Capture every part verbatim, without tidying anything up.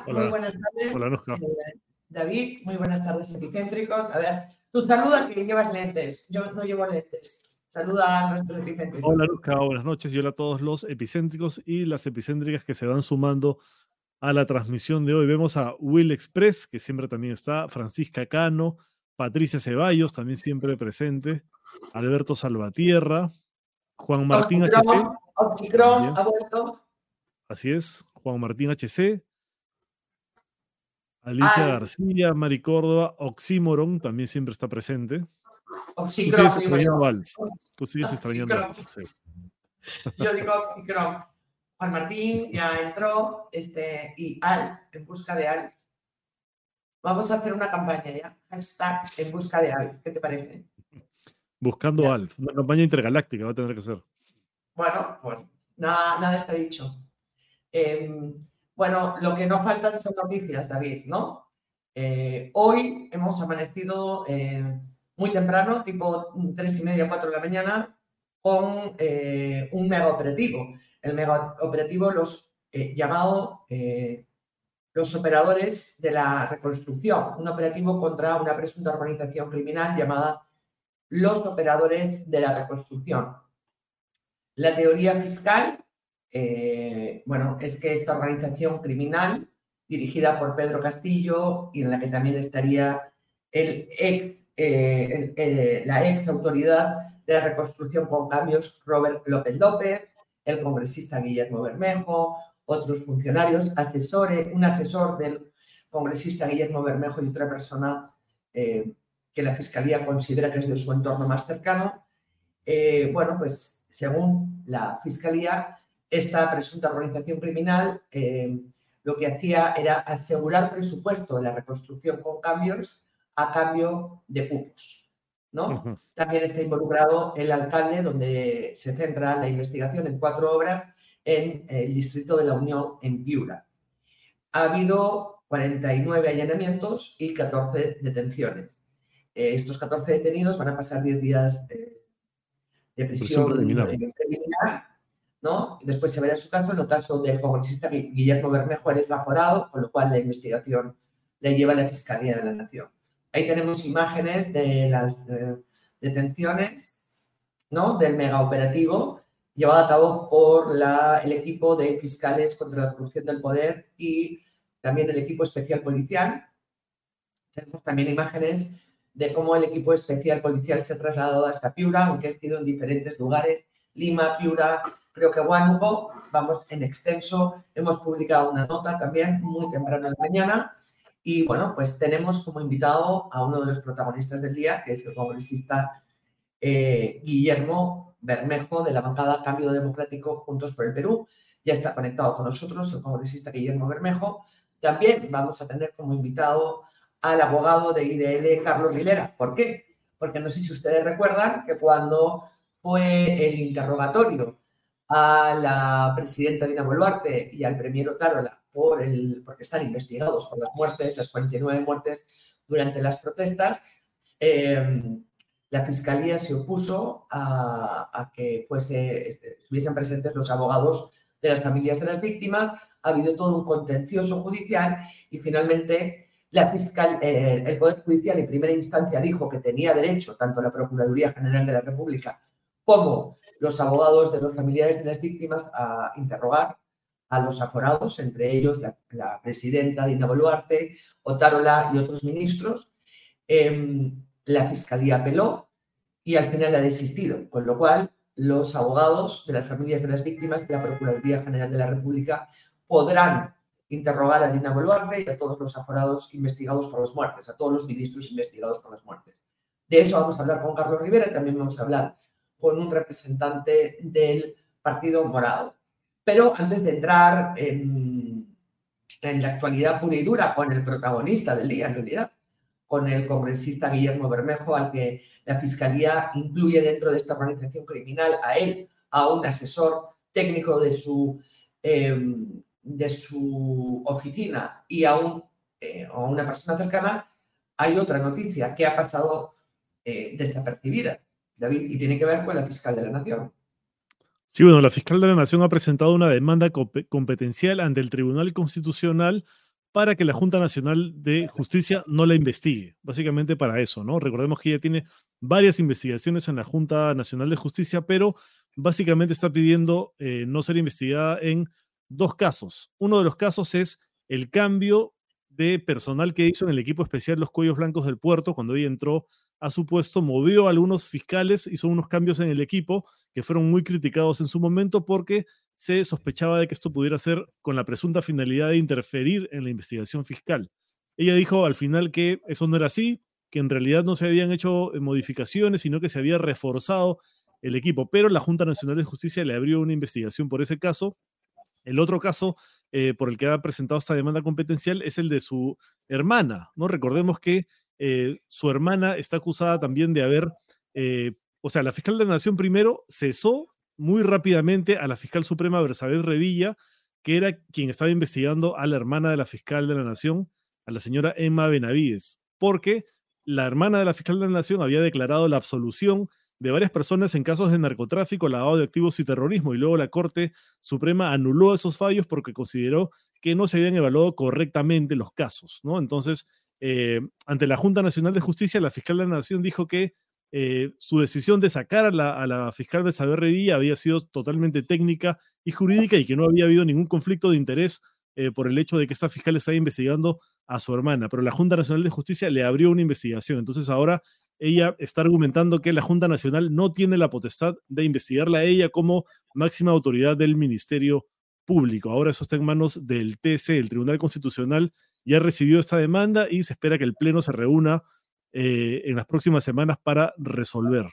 Hola, muy Hola, buenas tardes. hola, Anuska. Eh, David, muy buenas tardes, epicéntricos. A ver, tú saluda que llevas lentes. Yo no llevo lentes. Saluda a nuestros Hola, epicéntricos. Anuska, buenas noches y hola a todos los epicéntricos y las epicéntricas que se van sumando a la transmisión de hoy. Vemos a Will Express, que siempre también está, Francisca Cano, Patricia Ceballos, también siempre presente, Alberto Salvatierra, Juan Martín H C, Oxicrom, Oxicrom también, ha vuelto. así es, Juan Martín H C, Alicia Al, García, Mari Córdoba, Oxímoron, también siempre está presente. Tú sigues Oxicrom, digo extrañando yo. a Alf, tú sigues extrañando a Oxicrom. Alf, sí. Yo digo Oxicrom. Juan Martín ya entró, este, y Al, en busca de Al. Vamos a hacer una campaña ya. Hashtag en busca de Al. ¿Qué te parece? Buscando Ya. a Alf, una campaña intergaláctica va a tener que ser. Bueno, pues nada, nada está dicho. Eh, bueno, lo que nos faltan son noticias, David, ¿no? Eh, hoy hemos amanecido eh, muy temprano, tipo tres y media, cuatro de la mañana, con eh, un mega operativo. El mega operativo los eh, llamado eh, los operadores de la reconstrucción, un operativo contra una presunta organización criminal llamada los operadores de la reconstrucción. La teoría fiscal, eh, bueno, es que esta organización criminal, dirigida por Pedro Castillo y en la que también estaría el ex, eh, el, el, la ex autoridad de la reconstrucción con cambios, Robert López López, el congresista Guillermo Bermejo, otros funcionarios, asesores, un asesor del congresista Guillermo Bermejo y otra persona eh, que la Fiscalía considera que es de su entorno más cercano. Eh, bueno, pues según la Fiscalía, esta presunta organización criminal eh, lo que hacía era asegurar presupuesto de la reconstrucción con cambios a cambio de cupos, ¿no? Uh-huh. También está involucrado el alcalde, donde se centra la investigación en cuatro obras en el distrito de la Unión en Piura. Ha habido cuarenta y nueve allanamientos y catorce detenciones. Eh, estos catorce detenidos van a pasar diez días de de prisión preliminar, preliminar, ¿no? Y después se verá su caso. En el caso del congresista Guillermo Bermejo, él es vaporado, con lo cual la investigación le lleva a la Fiscalía de la Nación. Ahí tenemos imágenes de las eh, detenciones, ¿no? Del megaoperativo llevado a cabo por la, el equipo de fiscales contra la corrupción del poder y también el equipo especial policial. Tenemos también imágenes de cómo el equipo especial policial se ha trasladado hasta Piura, aunque ha sido en diferentes lugares, Lima, Piura, creo que Huánuco, vamos en extenso. Hemos publicado una nota también muy temprano en la mañana y, bueno, pues tenemos como invitado a uno de los protagonistas del día, que es el congresista eh, Guillermo Bermejo, de la bancada Cambio Democrático Juntos por el Perú. Ya está conectado con nosotros el congresista Guillermo Bermejo. También vamos a tener como invitado al abogado de I D L, Carlos Rivera. ¿Por qué? Porque no sé si ustedes recuerdan que cuando fue el interrogatorio a la presidenta Dina Boluarte y al premier Otárola por el, porque están investigados por las muertes, las cuarenta y nueve muertes durante las protestas, eh, la Fiscalía se opuso a, a que fuese, estuviesen presentes los abogados de las familias de las víctimas. Ha habido todo un contencioso judicial y finalmente la fiscal, eh, el Poder Judicial en primera instancia dijo que tenía derecho tanto la Procuraduría General de la República como los abogados de los familiares de las víctimas a interrogar a los aforados, entre ellos la, la presidenta Dina Boluarte, Otárola y otros ministros. Eh, la Fiscalía apeló y al final ha desistido, con lo cual los abogados de las familias de las víctimas de la Procuraduría General de la República podrán interrogar a Dina Boluarte y a todos los aforados investigados por las muertes, a todos los ministros investigados por las muertes. De eso vamos a hablar con Carlos Rivera y también vamos a hablar con un representante del Partido Morado. Pero antes de entrar en, en la actualidad pura y dura con el protagonista del día, en realidad, con el congresista Guillermo Bermejo, al que la Fiscalía incluye dentro de esta organización criminal a él, a un asesor técnico de su, eh, de su oficina y a, un, eh, a una persona cercana. Hay otra noticia que ha pasado eh, desapercibida, David, y tiene que ver con la fiscal de la Nación. Sí, bueno, la fiscal de la Nación ha presentado una demanda competencial ante el Tribunal Constitucional para que la Junta Nacional de Justicia no la investigue. Básicamente para eso, ¿no? Recordemos que ella tiene varias investigaciones en la Junta Nacional de Justicia, pero básicamente está pidiendo eh, no ser investigada en dos casos. Uno de los casos es el cambio de personal que hizo en el equipo especial Los Cuellos Blancos del Puerto. Cuando ella entró a su puesto, movió a algunos fiscales, hizo unos cambios en el equipo que fueron muy criticados en su momento porque se sospechaba de que esto pudiera ser con la presunta finalidad de interferir en la investigación fiscal. Ella dijo al final que eso no era así, que en realidad no se habían hecho modificaciones, sino que se había reforzado el equipo, pero la Junta Nacional de Justicia le abrió una investigación por ese caso. El otro caso eh, por el que ha presentado esta demanda competencial es el de su hermana, ¿no? Recordemos que eh, su hermana está acusada también de haber, eh, o sea, la fiscal de la Nación primero cesó muy rápidamente a la fiscal suprema Bersabeth Revilla, que era quien estaba investigando a la hermana de la fiscal de la Nación, a la señora Emma Benavides, porque la hermana de la fiscal de la Nación había declarado la absolución de varias personas en casos de narcotráfico, lavado de activos y terrorismo, y luego la Corte Suprema anuló esos fallos porque consideró que no se habían evaluado correctamente los casos, ¿no? Entonces, eh, ante la Junta Nacional de Justicia, la fiscal de la Nación dijo que eh, su decisión de sacar a la, a la fiscal Bersabeth Revilla había sido totalmente técnica y jurídica y que no había habido ningún conflicto de interés eh, por el hecho de que esta fiscal estaba investigando a su hermana, pero la Junta Nacional de Justicia le abrió una investigación. Entonces ahora ella está argumentando que la Junta Nacional no tiene la potestad de investigarla a ella como máxima autoridad del Ministerio Público. Ahora eso está en manos del T C, el Tribunal Constitucional ya recibió esta demanda y se espera que el Pleno se reúna eh, en las próximas semanas para resolver.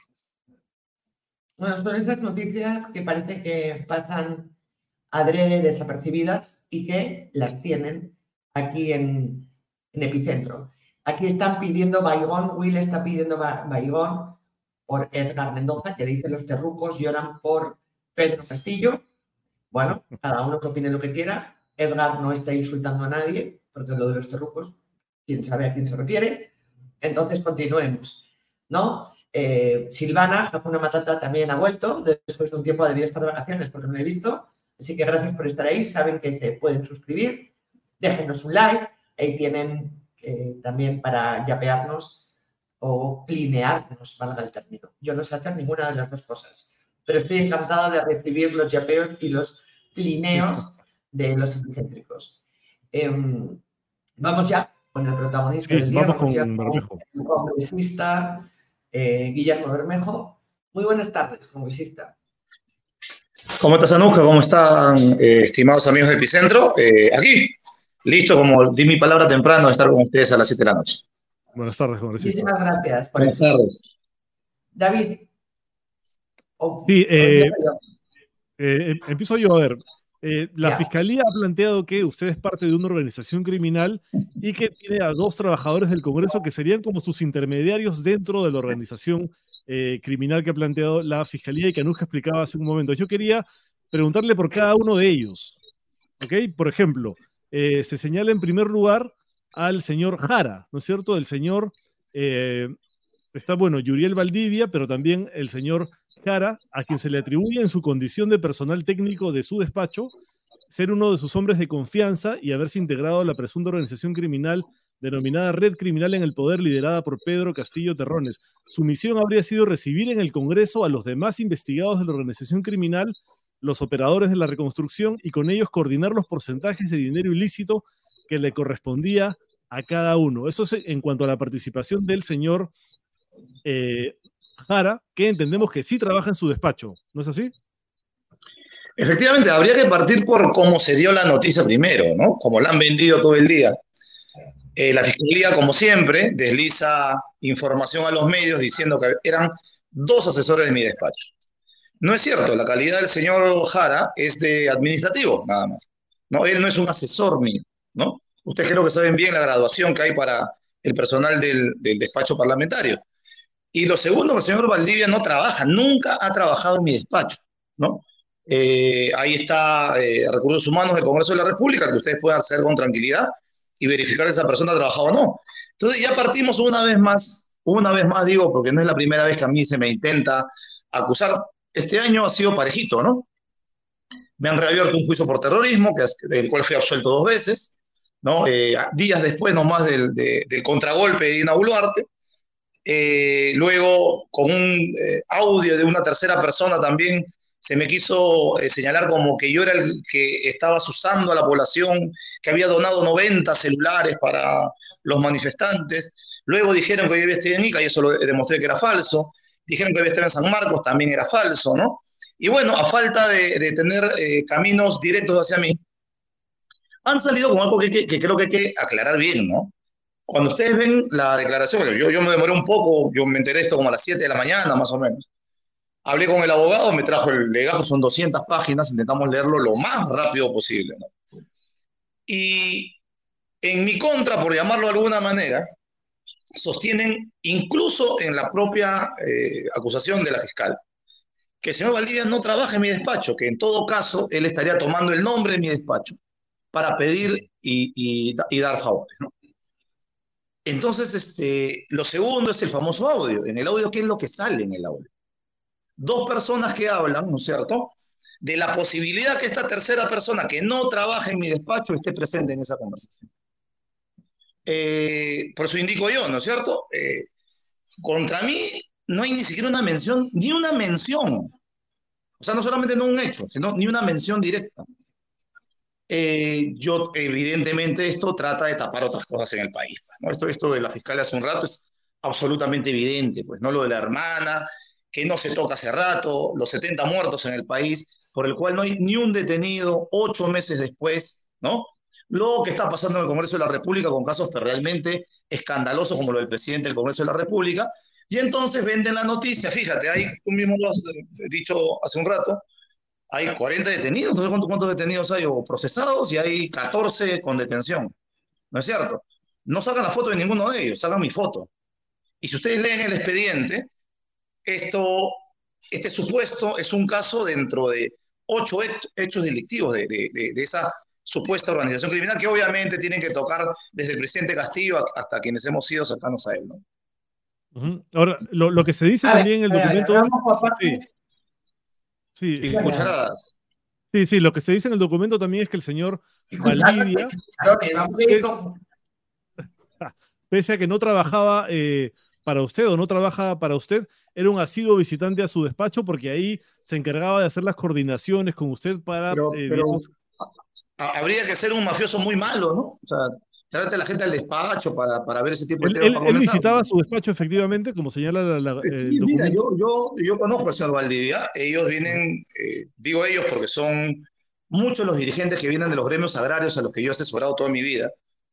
Bueno, son esas noticias que parece que pasan adrede desapercibidas y que las tienen aquí en, en Epicentro. Aquí están pidiendo Baigón, Will está pidiendo Baigón por Edgar Mendoza, que dice los terrucos lloran por Pedro Castillo. Bueno, cada uno que opine lo que quiera. Edgar no está insultando a nadie, porque lo de los terrucos, quién sabe a quién se refiere. Entonces, continuemos, ¿no? Eh, Silvana, Hakuna Matata, también ha vuelto. Después de un tiempo debió estar de vacaciones porque no lo he visto. Así que gracias por estar ahí. Saben que se pueden suscribir. Déjenos un like. Ahí tienen eh, también para yapearnos o plinearnos, valga el término. Yo no sé hacer ninguna de las dos cosas, pero estoy encantada de recibir los yapeos y los plineos de los epicéntricos. Eh, vamos ya con el protagonista sí, del día. Vamos, vamos con ya Bermejo. con el congresista eh, Guillermo Bermejo. Muy buenas tardes, congresista. ¿Cómo estás, Anuja? ¿Cómo están, eh, estimados amigos de Epicentro? Eh, aquí, listo, como di mi palabra temprano, de estar con ustedes a las siete de la noche. Buenas tardes, congresista. Muchísimas gracias por Buenas eso. tardes. David. Oh, Sí, eh, oh, eh, empiezo yo a ver. Eh, la Ya. Fiscalía ha planteado que usted es parte de una organización criminal y que tiene a dos trabajadores del Congreso que serían como sus intermediarios dentro de la organización eh, criminal que ha planteado la Fiscalía y que Anuska explicaba hace un momento. Yo quería preguntarle por cada uno de ellos. ¿Ok? Por ejemplo, eh, se señala en primer lugar al señor Jara, ¿no es cierto? El señor, eh, está, bueno, Yuriel Valdivia, pero también el señor Jara, a quien se le atribuye en su condición de personal técnico de su despacho, ser uno de sus hombres de confianza y haberse integrado a la presunta organización criminal denominada Red Criminal en el Poder, liderada por Pedro Castillo Terrones. Su misión habría sido recibir en el Congreso a los demás investigados de la organización criminal, los operadores de la reconstrucción, y con ellos coordinar los porcentajes de dinero ilícito que le correspondía a cada uno. Eso es en cuanto a la participación del señor eh, Jara, que entendemos que sí trabaja en su despacho, ¿no es así? Efectivamente, habría que partir por cómo se dio la noticia primero, ¿no? Como la han vendido todo el día. Eh, la Fiscalía, como siempre, desliza información a los medios diciendo que eran dos asesores de mi despacho. No es cierto, la calidad del señor Jara es de administrativo, nada más. ¿No? Él no es un asesor mío, ¿no? Ustedes creo que saben bien la graduación que hay para el personal del, del despacho parlamentario. Y lo segundo, el señor Valdivia no trabaja, nunca ha trabajado en mi despacho, ¿no? Eh, ahí está eh, Recursos Humanos del Congreso de la República, al que ustedes pueden acceder con tranquilidad y verificar si esa persona ha trabajado o no. Entonces ya partimos una vez más, una vez más digo, porque no es la primera vez que a mí se me intenta acusar. Este año ha sido parejito, ¿no? Me han reabierto un juicio por terrorismo, que es, del cual fui absuelto dos veces. ¿no? Eh, días después nomás del, de, del contragolpe de Dina Boluarte. Eh, luego, con un eh, audio de una tercera persona también, se me quiso eh, señalar como que yo era el que estaba asusando a la población, que había donado noventa celulares para los manifestantes. Luego dijeron que yo había estado en Ica y eso lo demostré que era falso. Dijeron que había estado en San Marcos, también era falso, ¿no? Y bueno, a falta de, de tener eh, caminos directos hacia mí, han salido con algo que, que, que creo que hay que aclarar bien, ¿no? Cuando ustedes ven la declaración, yo, yo me demoré un poco, yo me enteré esto como a las siete de la mañana, más o menos. Hablé con el abogado, me trajo el legajo, son doscientas páginas, intentamos leerlo lo más rápido posible, ¿no? Y en mi contra, por llamarlo de alguna manera, sostienen, incluso en la propia eh, acusación de la fiscal, que el señor Valdivia no trabaja en mi despacho, que en todo caso él estaría tomando el nombre de mi despacho para pedir y, y, y dar favores, ¿no? Entonces, este, lo segundo es el famoso audio. En el audio, ¿qué es lo que sale en el audio? Dos personas que hablan, ¿no es cierto?, de la posibilidad que esta tercera persona que no trabaja en mi despacho esté presente en esa conversación. Eh, por eso indico yo, ¿no es cierto? Eh, contra mí no hay ni siquiera una mención, ni una mención. O sea, no solamente no un hecho, sino ni una mención directa. Eh, yo, evidentemente, esto trata de tapar otras cosas en el país, ¿no? Esto, esto de la fiscal hace un rato es absolutamente evidente, pues, ¿no? Lo de la hermana, que no se toca hace rato, los setenta muertos en el país, por el cual no hay ni un detenido ocho meses después, ¿no? Lo que está pasando en el Congreso de la República con casos realmente escandalosos como lo del presidente del Congreso de la República, y entonces venden la noticia, fíjate, ahí tú mismo lo has dicho hace un rato, hay cuarenta detenidos, no sé cuántos, cuántos detenidos hay o procesados y hay catorce con detención, ¿no es cierto? No sacan la foto de ninguno de ellos, sacan mi foto. Y si ustedes leen el expediente, esto, este supuesto es un caso dentro de ocho hechos delictivos de, de, de, de esa supuesta organización criminal que obviamente tienen que tocar desde el presidente Castillo hasta quienes hemos sido cercanos a él, ¿no? Uh-huh. Ahora, lo, lo que se dice a también en ver, el documento... ver, vamos por partes. Sí. Sí, Sí, cucharadas. Sí, sí, lo que se dice en el documento también es que el señor Valdivia, pese a que no trabajaba eh, para usted o no trabajaba para usted, era un asiduo visitante a su despacho porque ahí se encargaba de hacer las coordinaciones con usted para... Pero, eh, pero digamos, habría que ser un mafioso muy malo, ¿no? O sea, traerte a la gente al despacho para, para ver ese tipo de él, temas. él, Para él comenzar, visitaba su despacho efectivamente, como señala la, la, sí, el mira, documento. yo, yo, yo conozco al señor Valdivia. Ellos vienen, eh, digo ellos porque son muchos los dirigentes que vienen de los gremios agrarios a los que yo he asesorado toda mi vida.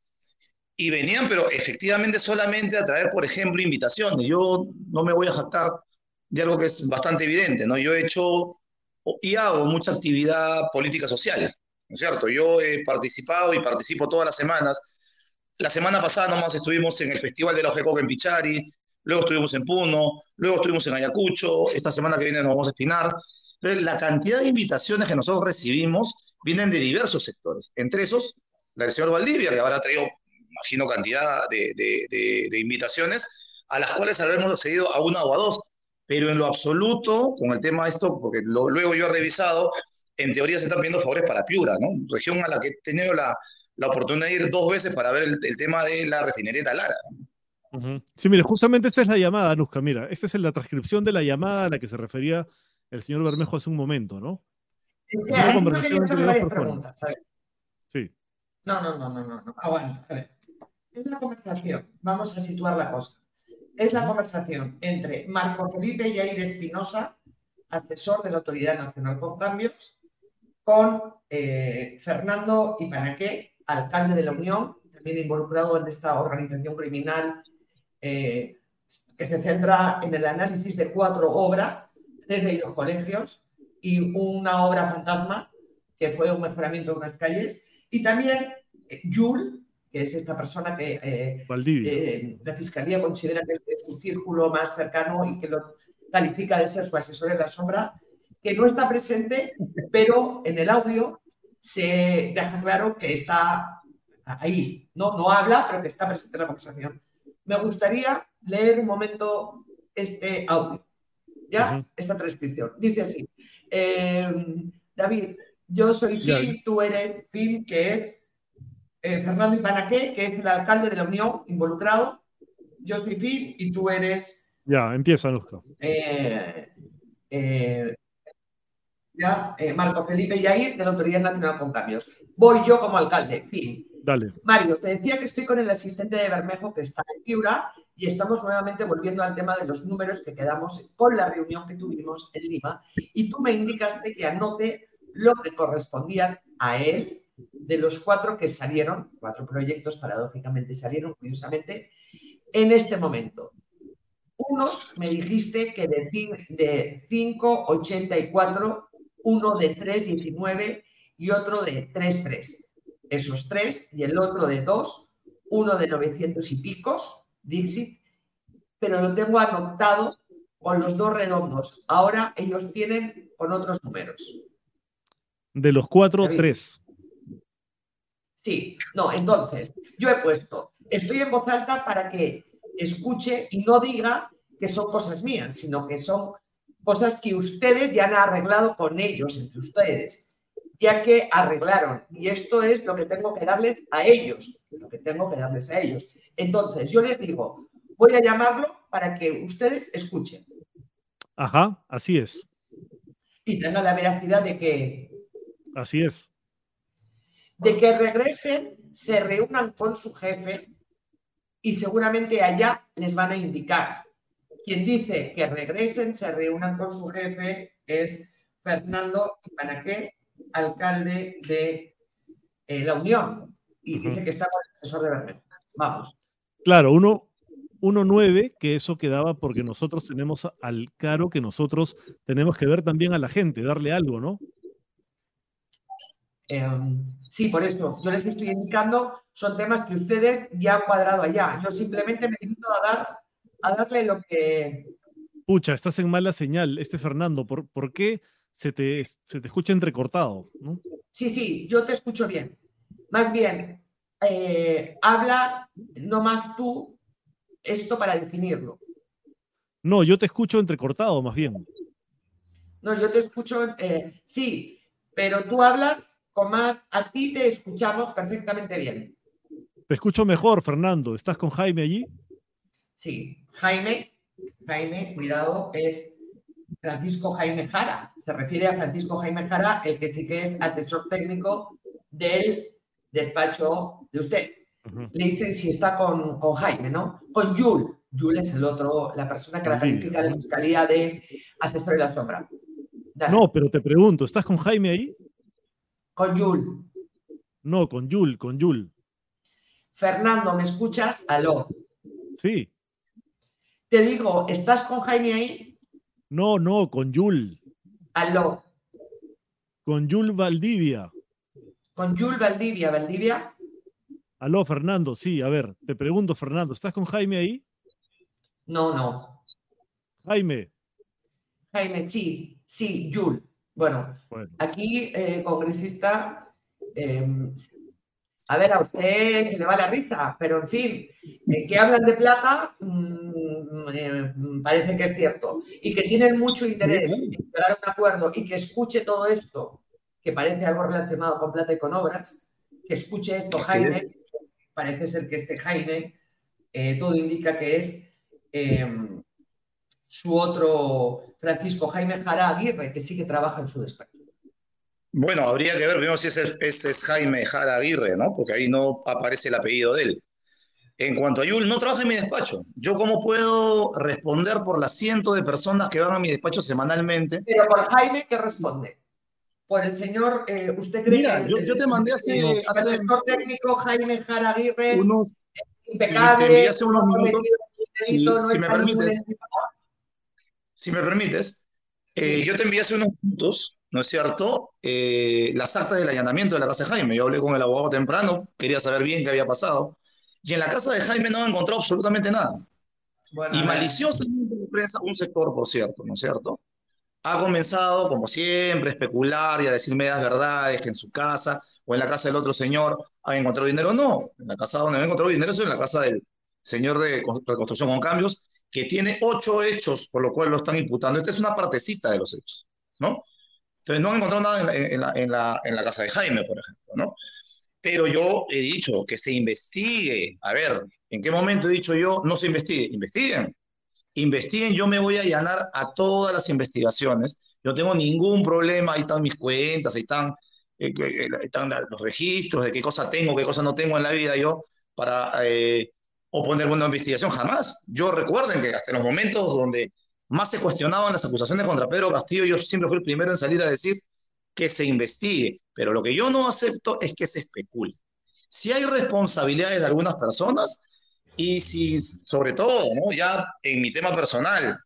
Y venían, pero efectivamente solamente a traer, por ejemplo, invitaciones. Yo no me voy a jactar de algo que es bastante evidente, ¿no? Yo he hecho y hago mucha actividad política social, ¿no es cierto? Yo he participado y participo todas las semanas. La semana pasada nomás estuvimos en el Festival de la Ojecoca en Pichari, luego estuvimos en Puno, luego estuvimos en Ayacucho, esta semana que viene nos vamos a Espinar. Entonces, la cantidad de invitaciones que nosotros recibimos vienen de diversos sectores, entre esos la del señor Valdivia, que habrá traído, imagino, cantidad de, de, de, de invitaciones, a las cuales habremos accedido a una o a dos, pero en lo absoluto, con el tema de esto, porque lo, luego yo he revisado, en teoría se están pidiendo favores para Piura, ¿no? Región a la que he tenido la, la oportunidad de ir dos veces para ver el, el tema de la refinería Talara. Uh-huh. Sí, mire, justamente esta es la llamada, Anuska, mira, esta es la transcripción de la llamada a la que se refería el señor Bermejo hace un momento, ¿no? Es, es una conversación entre dos personas. Preguntas, a ver. Sí. No, no, no, no, no, no. Aguanta, a ver. Es una conversación, vamos a situar la cosa. Es la conversación entre Marco Felipe Yair Espinosa, asesor de la Autoridad Nacional con Cambios, con eh, Fernando Ipanaqué, alcalde de la Unión, también involucrado en esta organización criminal eh, que se centra en el análisis de cuatro obras, tres de ellos colegios y una obra fantasma que fue un mejoramiento de unas calles, y también eh, Yul, que es esta persona que eh, eh, la Fiscalía considera que es su círculo más cercano y que lo califica de ser su asesor en la sombra, que no está presente, pero en el audio se deja claro que está ahí. No, no habla, pero que está presente en la conversación. Me gustaría leer un momento este audio, ¿ya? Uh-huh. Esta transcripción. Dice así, eh, David, yo soy Pim, tú eres Pim, que es eh, Fernando Ibanaqué, que es el alcalde de la Unión involucrado. Yo soy Phil y tú eres... Ya, empieza, Anuska. Eh, eh, ya, eh, Marco Felipe Yair, de la Autoridad Nacional con Cambios. Voy yo como alcalde, Phil. Dale. Mario, te decía que estoy con el asistente de Bermejo que está en Piura y estamos nuevamente volviendo al tema de los números que quedamos con la reunión que tuvimos en Lima y tú me indicaste que anote lo que correspondía a él de los cuatro que salieron, cuatro proyectos paradójicamente salieron, curiosamente, en este momento. Unos me dijiste que de cinco ochenta y cuatro, uno de tres diecinueve y otro de tres tres. Esos tres, y el otro de dos, uno de novecientos y picos, Dixit, pero lo tengo anotado con los dos redondos. Ahora ellos tienen con otros números. De los cuatro, tres. Sí, no, entonces, yo he puesto, estoy en voz alta para que escuche y no diga que son cosas mías, sino que son cosas que ustedes ya han arreglado con ellos, entre ustedes. Ya que arreglaron. Y esto es lo que tengo que darles a ellos, lo que tengo que darles a ellos. Entonces, yo les digo, voy a llamarlo para que ustedes escuchen. Ajá, así es. Y tengan la veracidad de que... Así es. De que regresen, se reúnan con su jefe y seguramente allá les van a indicar. Quien dice que regresen, se reúnan con su jefe es Fernando Ibanaqué, alcalde de eh, la Unión, y uh-huh. dice que está con el asesor de Bermejo. Vamos. Claro, uno, uno nueve, que eso quedaba porque nosotros tenemos al Caro, que nosotros tenemos que ver también a la gente, darle algo, ¿no? Eh, sí, por eso, yo les estoy indicando, son temas que ustedes ya han cuadrado allá. Yo simplemente me limito a, dar, a darle lo que... Pucha, estás en mala señal, este Fernando, ¿por, por qué se te, se te escucha entrecortado, ¿no? Sí, sí, yo te escucho bien. Más bien, eh, habla nomás tú esto para definirlo. No, yo te escucho entrecortado, más bien. No, yo te escucho, eh, sí, pero tú hablas con más, a ti te escuchamos perfectamente bien. Te escucho mejor, Fernando. ¿Estás con Jaime allí? Sí, Jaime, Jaime, cuidado, es Francisco Jaime Jara. Se refiere a Francisco Jaime Jara, el que sí que es asesor técnico del despacho de usted. Uh-huh. Le dicen si está con, con Jaime, ¿no? Con Yul. Yul es el otro, la persona que la califica en la Fiscalía de Asesor de la Sombra. Dale. No, pero te pregunto, ¿estás con Jaime ahí? Con Yul. No, con Yul, con Yul. Fernando, ¿me escuchas? Aló. Sí. Te digo, ¿estás con Jaime ahí? No, no, con Yul. Aló. Con Yul Valdivia. Con Yul Valdivia, Valdivia. Aló, Fernando, sí, a ver, te pregunto, Fernando, ¿estás con Jaime ahí? No, no. Jaime. Jaime, sí, sí, Yul. Bueno, bueno. aquí, eh, congresista, eh, a ver, a usted se le va la risa, pero en fin, eh, que hablan de plata, mmm, eh, parece que es cierto. Y que tienen mucho interés sí, en llegar a un acuerdo y que escuche todo esto, que parece algo relacionado con plata y con obras, que escuche esto Jaime, sí, parece ser que este Jaime, eh, todo indica que es eh, su otro Francisco Jaime Jara Aguirre, que sí que trabaja en su despacho. Bueno, habría que ver primero si ese es, ese es Jaime Jara Aguirre, ¿no? Porque ahí no aparece el apellido de él. En cuanto a Yul, no trabaja en mi despacho. ¿Yo cómo puedo responder por las cientos de personas que van a mi despacho semanalmente? Pero por Jaime, ¿qué responde? Por el señor, eh, ¿usted cree Mira, que yo, el, yo te mandé hace... el, el hace sector técnico Jaime Jara Aguirre unos, es impecable? Te envié hace unos minutos. Si, no si me permites, si me permites, eh, sí. Yo te envié hace unos minutos, ¿no es cierto?, eh, las actas del allanamiento de la casa de Jaime. Yo hablé con el abogado temprano, quería saber bien qué había pasado. Y en la casa de Jaime no encontró absolutamente nada. Bueno, y maliciosamente la prensa, un sector, por cierto, ¿no es cierto?, ha comenzado, como siempre, a especular y a decir medias verdades, que en su casa o en la casa del otro señor han encontrado dinero. No, en la casa donde han encontrado dinero es en la casa del señor de Reconstrucción con Cambios, que tiene ocho hechos por lo cual lo están imputando. Esta es una partecita de los hechos, ¿no? Entonces no han encontrado nada en la, en la, en la, en la casa de Jaime, por ejemplo, ¿no? pero yo he dicho que se investigue. A ver, ¿en qué momento he dicho yo no se investigue? Investiguen. Investiguen, yo me voy a allanar a todas las investigaciones. Yo no tengo ningún problema, ahí están mis cuentas, ahí están, eh, eh, están los registros de qué cosa tengo, qué cosa no tengo en la vida yo para eh, oponerme a una investigación. Jamás. Yo recuerden que hasta en los momentos donde más se cuestionaban las acusaciones contra Pedro Castillo, yo siempre fui el primero en salir a decir que se investigue, pero lo que yo no acepto es que se especule. Si hay responsabilidades de algunas personas y si, sobre todo, ¿no? Ya en mi tema personal,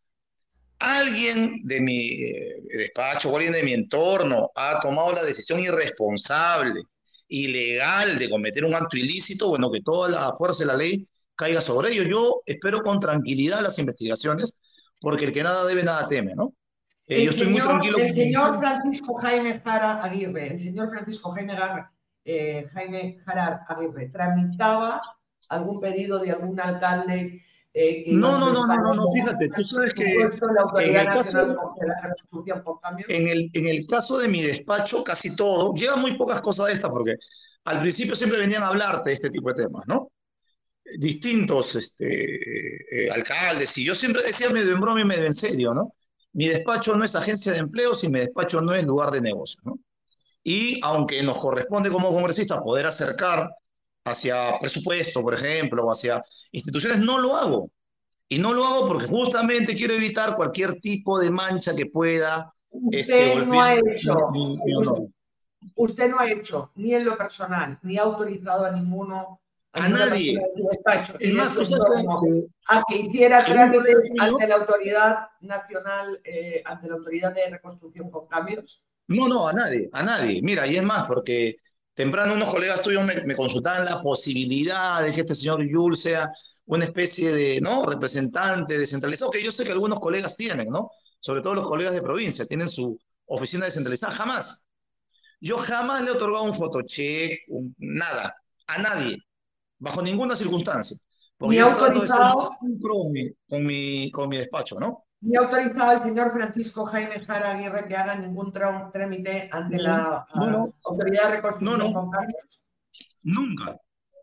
alguien de mi eh, despacho o alguien de mi entorno ha tomado la decisión irresponsable, ilegal de cometer un acto ilícito, bueno, que toda la fuerza de la ley caiga sobre ellos. Yo espero con tranquilidad las investigaciones, porque el que nada debe, nada teme, ¿no? Eh, El yo estoy muy señor, tranquilo. el señor Francisco Jaime Jara Aguirre, el señor Francisco Jaime, Gar, eh, Jaime Jara Aguirre, tramitaba algún pedido de algún alcalde eh, que iba No, a no, no, no, no, no, como fíjate, tú sabes que supuesto en la en Autoridad el caso, Nacional de la Reconstrucción por Cambios. en el, en el caso de mi despacho, casi todo, lleva muy pocas cosas de estas, porque al principio siempre venían a hablarte de este tipo de temas, ¿no? Distintos este, eh, alcaldes, y yo siempre decía medio en broma y medio en serio, ¿no? Mi despacho no es agencia de empleos y mi despacho no es lugar de negocios, ¿no? Y aunque nos corresponde como congresistas poder acercar hacia presupuesto, por ejemplo, o hacia instituciones, no lo hago. Y no lo hago porque justamente quiero evitar cualquier tipo de mancha que pueda este, Usted no golpear ha hecho, mi, mi honor. usted, usted no ha hecho ni en lo personal, ni ha autorizado a ninguno, a, A ninguna nadie. persona de su despacho, Es ni de más, su tú sabes entorno, que a que hiciera algún trámites colega tuyo, ante la Autoridad Nacional, eh, ante la Autoridad de Reconstrucción con Cambios. no, no, a nadie, a nadie. Mira, y es más, porque temprano unos colegas tuyos me, me consultaban la posibilidad de que este señor Yul sea una especie de, ¿no? representante descentralizado, que yo sé que algunos colegas tienen, ¿no? Sobre todo los colegas de provincia, tienen su oficina descentralizada. Jamás. Yo jamás le he otorgado un photocheck, un, nada, a nadie, bajo ninguna circunstancia. Porque Ni ha yo trato de ser muy autorizado, pulcro con mi, con mi, con mi despacho, ¿no? ni ha autorizado al señor Francisco Jaime Jara Aguirre que haga ningún trámite ante No, la no, uh, no, Autoridad de no, Reconstrucción no, con Cambios. nunca,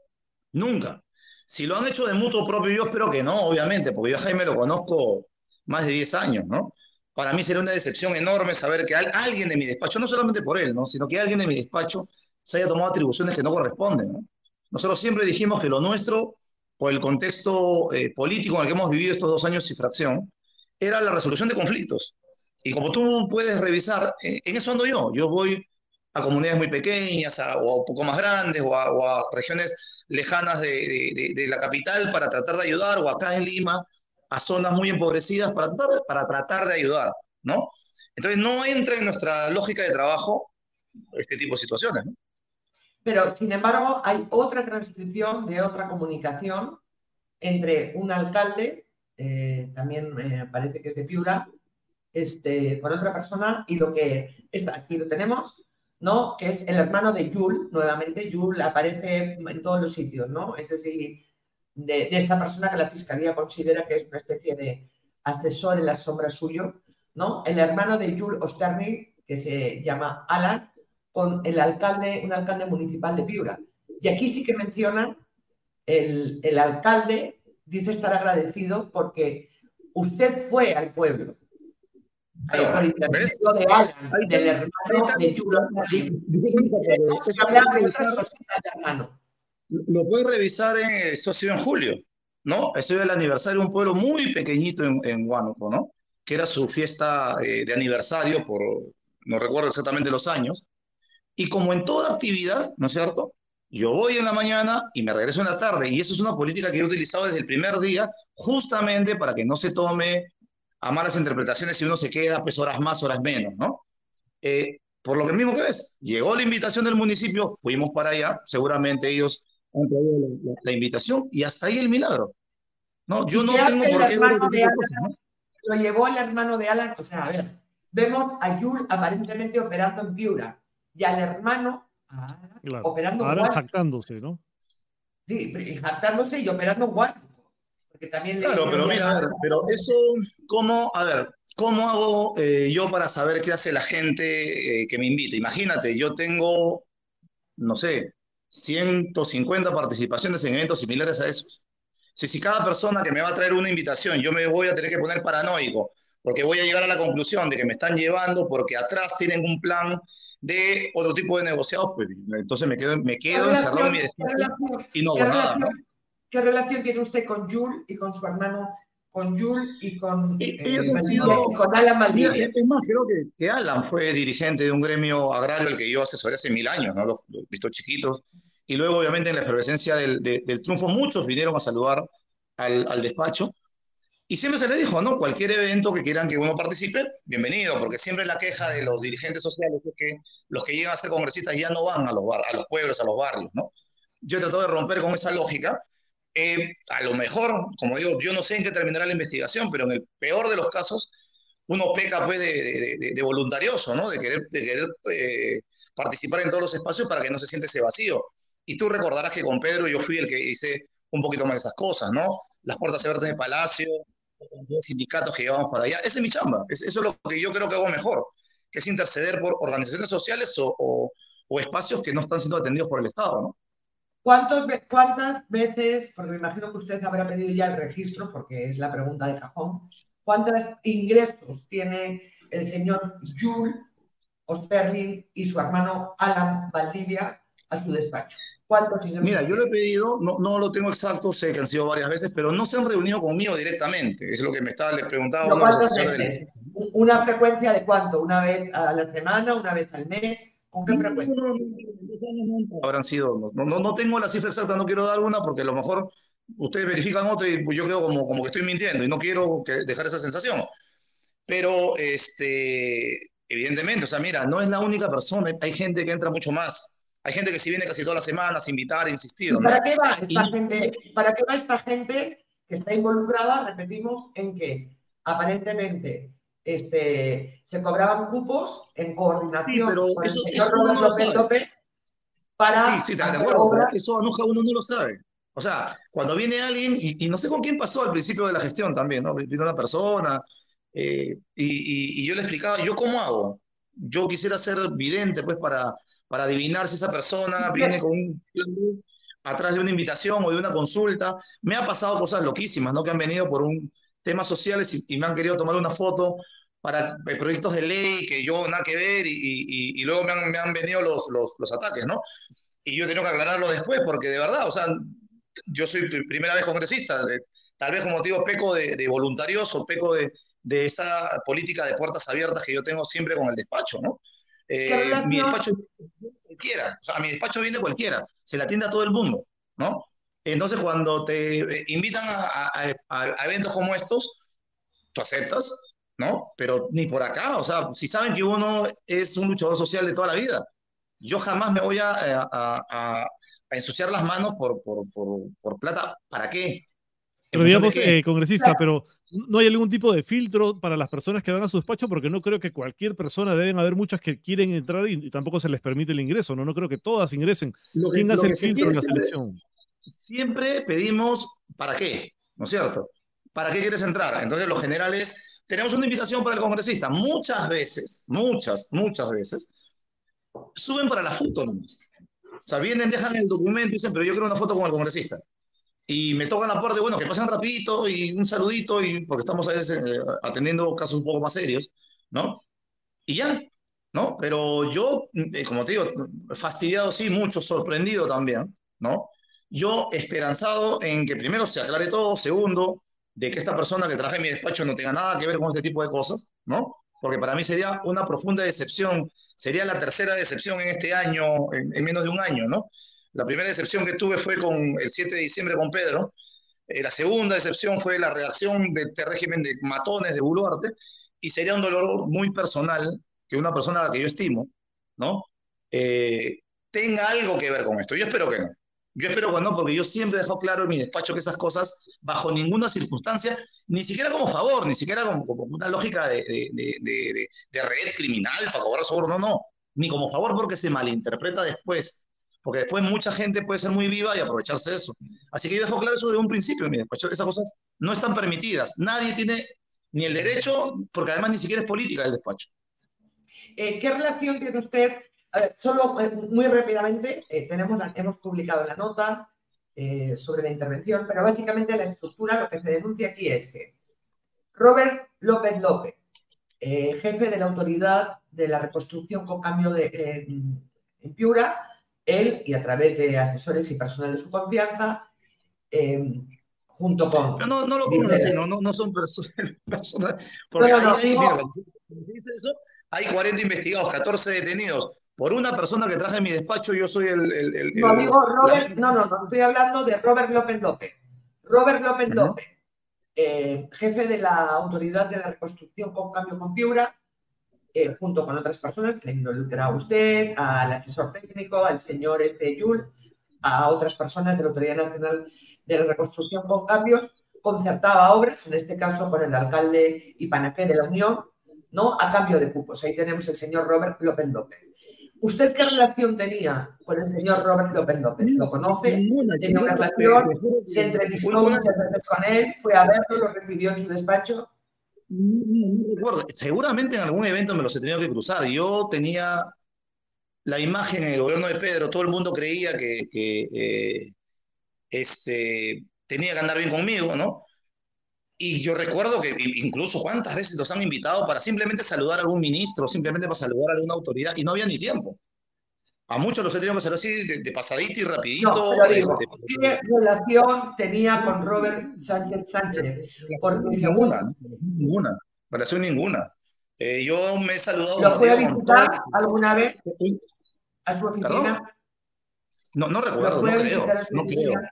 nunca. Si lo han hecho de mutuo propio, yo espero que no, obviamente, porque yo a Jaime lo conozco más de diez años, ¿no? Para mí sería una decepción enorme saber que al, alguien de mi despacho, no solamente por él, ¿no? Sino que alguien de mi despacho se haya tomado atribuciones que no corresponden, ¿no? Nosotros siempre dijimos que lo nuestro, por el contexto eh, político en el que hemos vivido estos dos años y fracción, era la resolución de conflictos. Y como tú puedes revisar, eh, en eso ando yo. Yo voy a comunidades muy pequeñas a, o a un poco más grandes o a, o a regiones lejanas de, de, de, de, la capital para tratar de ayudar, o acá en Lima a zonas muy empobrecidas para tratar, para tratar de ayudar, ¿no? Entonces no entra en nuestra lógica de trabajo este tipo de situaciones, ¿no? Pero, sin embargo, hay otra transcripción de otra comunicación entre un alcalde, eh, también me eh, parece que es de Piura, este, con otra persona, y lo que está, aquí lo tenemos, ¿no? Que es el hermano de Yul, nuevamente Yul aparece en todos los sitios, ¿no? Es decir, de, de esta persona que la Fiscalía considera que es una especie de asesor en la sombra suyo, ¿no? El hermano de Yul Osterny, que se llama Alan, con el alcalde, un alcalde municipal de Piura. Y aquí sí que menciona el, el alcalde, dice estar agradecido porque usted fue al pueblo. Claro, por intermedio de Alan, ahí del está, hermano ahí de Yula. Eso lo puedes revisar, lo puedes revisar en, eso ha sido en julio, ¿no? Ese es el aniversario de un pueblo muy pequeñito en, en Huánuco, ¿no? Que era su fiesta eh, de aniversario por, no recuerdo exactamente los años. Y como en toda actividad, ¿no es cierto? Yo voy en la mañana y me regreso en la tarde. Y eso es una política que yo he utilizado desde el primer día, justamente para que no se tome a malas interpretaciones si uno se queda pues horas más, horas menos, ¿no? Eh, por lo que mismo que ves, llegó la invitación del municipio, fuimos para allá, seguramente ellos han traído la, la, la invitación y hasta ahí el milagro. No, yo ¿Y no tengo por qué ver este tipo de cosas, ¿no? Lo llevó el hermano de Alan, o sea, a ver, vemos a Yul aparentemente operando en Piura y al hermano ah, claro. operando en Ahora Huánuco. jactándose, ¿no? Sí, jactándose y operando en Huánuco. Porque también le claro, pero mira, a ver, pero eso, ¿cómo, a ver, cómo hago eh, yo para saber qué hace la gente eh, que me invita? Imagínate, yo tengo, no sé, ciento cincuenta participaciones en eventos similares a esos. Si, si cada persona que me va a traer una invitación, yo me voy a tener que poner paranoico, porque voy a llegar a la conclusión de que me están llevando porque atrás tienen un plan de otro tipo de negociados, pues entonces me quedo, me ¿Qué quedo encerrado en mi relación, qué despacho relación, y no qué hago nada, ¿no? relación, qué relación tiene usted con Jules y con su hermano, con Jules y con E- Ellos eh, han sido, Valdivia y con Alan mira, Valdivia? es es más, creo que, que Alan fue dirigente de un gremio agrario al que yo asesoré hace mil años, ¿no? Los, los visto chiquitos. Y luego, obviamente, en la efervescencia del, de- del triunfo, muchos vinieron a saludar al, al despacho. Y siempre se le dijo, ¿no? Cualquier evento que quieran que uno participe, bienvenido, porque siempre la queja de los dirigentes sociales es que los que llegan a ser congresistas ya no van a los, bar- a los pueblos, a los barrios, ¿no? Yo trato de romper con esa lógica. Eh, a lo mejor, como digo, yo no sé en qué terminará la investigación, pero en el peor de los casos, uno peca pues de, de, de, de voluntarioso, ¿no? De querer, de querer eh, participar en todos los espacios para que no se siente ese vacío. Y tú recordarás que con Pedro yo fui el que hice un poquito más de esas cosas, ¿no? Las puertas abiertas de Palacio, los sindicatos que llevamos para allá. Esa es mi chamba. Es, eso es lo que yo creo que hago mejor, que es interceder por organizaciones sociales o, o, o espacios que no están siendo atendidos por el Estado, ¿no? ¿Cuántos, ¿Cuántas veces, porque me imagino que usted habrá pedido ya el registro, porque es la pregunta de cajón, cuántos ingresos tiene el señor Jules Osterling y su hermano Alan Valdivia a su despacho? ¿Cuántos ingresos Mira, yo lo he tiene? pedido, no, no lo tengo exacto, sé que han sido varias veces, pero no se han reunido conmigo directamente. Es lo que me estaba, le preguntaba a ¿Pero uno de los cuántas asesores del... veces? ¿Una frecuencia de cuánto? ¿Una vez a la semana? ¿Una vez al mes? ¿Con qué No, frecuencia? no, no, no, habrán sido, no, no, no tengo la cifra exacta, no quiero dar una porque a lo mejor ustedes verifican otra y yo quedo como, como que estoy mintiendo y no quiero que dejar esa sensación. Pero, este, evidentemente, o sea, mira, no es la única persona, hay gente que entra mucho más. Hay gente que si viene casi todas las semanas, invitar, insistir, ¿Y ¿no? para qué va Y esta no, gente? ¿Para qué va esta gente que está involucrada? Repetimos, en que aparentemente este, se cobraban cupos en sí, coordinación pero con el eso, señor eso uno Robert no lo López sabe. López Sí, para sí, de hacer acuerdo, pero obras. eso Anuja uno no lo sabe. O sea, cuando viene alguien, y, y no sé con quién pasó al principio de la gestión también, ¿no? Vino una persona, eh, y, y- y yo le explicaba, ¿yo cómo hago? Yo quisiera ser vidente, pues, para, para adivinar si esa persona viene con un plan B atrás de una invitación o de una consulta. Me ha pasado cosas loquísimas, ¿no? Que han venido por un temas sociales y, y me han querido tomar una foto para eh, proyectos de ley que yo nada que ver, y, y- y luego me han, me han venido los, los, los ataques, ¿no? Y yo tengo que aclararlo después, porque de verdad, o sea, yo soy primera vez congresista, eh, tal vez como te digo, peco de, de voluntarioso, peco de, de esa política de puertas abiertas que yo tengo siempre con el despacho, ¿no? ¿Qué Eh, mi relación? despacho viene cualquiera, o sea, a mi despacho viene cualquiera, se le atiende a todo el mundo, ¿no? Entonces, cuando te eh, invitan a, a, a, a eventos como estos, tú aceptas, ¿no? Pero ni por acá, o sea, si saben que uno es un luchador social de toda la vida, yo jamás me voy a, a, a, a ensuciar las manos por, por, por, por plata. ¿Para qué? ¿En Pero función de digamos, qué? eh, congresista, pero no hay algún tipo de filtro para las personas que van a su despacho, porque no creo que cualquier persona, deben haber muchas que quieren entrar y, y tampoco se les permite el ingreso, ¿no? No creo que todas ingresen. Lo que, ¿Quién lo hace que el se filtro quiere en la siempre, selección? siempre pedimos, ¿para qué? ¿No es cierto? ¿Para qué quieres entrar? Entonces, lo general es, tenemos una invitación para el congresista. Muchas veces, muchas, muchas veces, suben para la foto nomás. O sea, vienen, dejan el documento y dicen, pero yo quiero una foto con el congresista. Y me tocan la puerta y bueno, que pasen rapidito y un saludito, y, porque estamos a veces eh, atendiendo casos un poco más serios, ¿no? Y ya, ¿no? Pero yo, eh, como te digo, fastidiado sí, mucho, sorprendido también, ¿no? Yo esperanzado en que primero se aclare todo, segundo, de que esta persona que trabaja en mi despacho no tenga nada que ver con este tipo de cosas, ¿no? Porque para mí sería una profunda decepción, sería la tercera decepción en este año, en, en menos de un año, ¿no? La primera decepción que tuve fue con el siete de diciembre con Pedro. Eh, la segunda decepción fue la reacción de este régimen de matones de Boluarte, y sería un dolor muy personal que una persona a la que yo estimo, ¿no? Eh, tenga algo que ver con esto. Yo espero que no. Yo espero que no, porque yo siempre he dejado claro en mi despacho que esas cosas, bajo ninguna circunstancia, ni siquiera como favor, ni siquiera como, como una lógica de, de, de, de, de red criminal para cobrar soborno, no, no, ni como favor porque se malinterpreta después, porque después mucha gente puede ser muy viva y aprovecharse de eso. Así que yo dejo claro eso de un principio en mi despacho. Esas cosas no están permitidas. Nadie tiene ni el derecho, porque además ni siquiera es política el despacho. Eh, ¿Qué relación tiene usted A ver, solo eh, muy rápidamente, eh, tenemos la, hemos publicado la nota eh, sobre la intervención, pero básicamente la estructura, lo que se denuncia aquí es que Robert López López, eh, jefe de la Autoridad de la Reconstrucción con Cambio de, eh, en Piura, él y a través de asesores y personal de su confianza, eh, junto con... Pero no, no lo pongas así, no, no, no son personas, personas porque no, no, ahí, ahí, no, mira, cuando se dice eso, hay cuarenta investigados, catorce detenidos. Por una persona que traje en mi despacho, yo soy el... el, el, no, el digo Robert, la... no, no, no, estoy hablando de Robert López López. Robert López Uh-huh. López, eh, jefe de la Autoridad de la Reconstrucción con Cambio con Piura, eh, junto con otras personas, que le involucra a usted, al asesor técnico, al señor este Yul, a otras personas de la Autoridad Nacional de la Reconstrucción con Cambios, concertaba obras, en este caso con el alcalde Ipanaqué de la Unión, ¿no? A cambio de cupos. Ahí tenemos el señor Robert López López. ¿Usted qué relación tenía con el señor Robert López López? ¿Lo conoce? Ninguna, ¿Tenía una ninguna, relación? te juro que- ¿Se entrevistó una- muchas veces con él? ¿Fue a verlo? ¿Lo recibió en su despacho? No, no, no recuerdo. Seguramente en algún evento me los he tenido que cruzar. Yo tenía la imagen en el gobierno de Pedro, todo el mundo creía que, que, eh, este, tenía que andar bien conmigo, ¿no? Y yo recuerdo que incluso cuántas veces los han invitado para simplemente saludar a algún ministro, simplemente para saludar a alguna autoridad, y no había ni tiempo. A muchos los he tenido que hacer así, de, de pasadito y rapidito. No, pero digo, este, ¿qué relación tenía con Robert Sánchez Sánchez? Porque según ninguna, ¿no? Ninguna, relación ninguna. Eh, yo me he saludado, lo como fue te a digo, con todo. visitar alguna vez a su ¿Perdón? oficina, No, no lo recuerdo, fue no a creo, visitar a su no creo. oficina,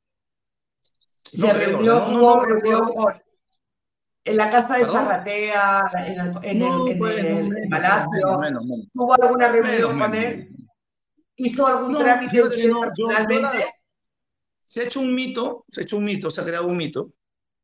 No se creo, reunió, o sea, no, no, tuvo no reunión recuerdo. con, en la casa de ¿Perdón? Zarratea, en el, en No, el, en pues, no, el menos, Palacio, menos, menos, tuvo alguna menos, reunión con menos, él, menos. hizo algún No, trámite fíjate que usted no, yo, yo personalmente. las, se ha hecho un mito, se ha hecho un mito, se ha creado un mito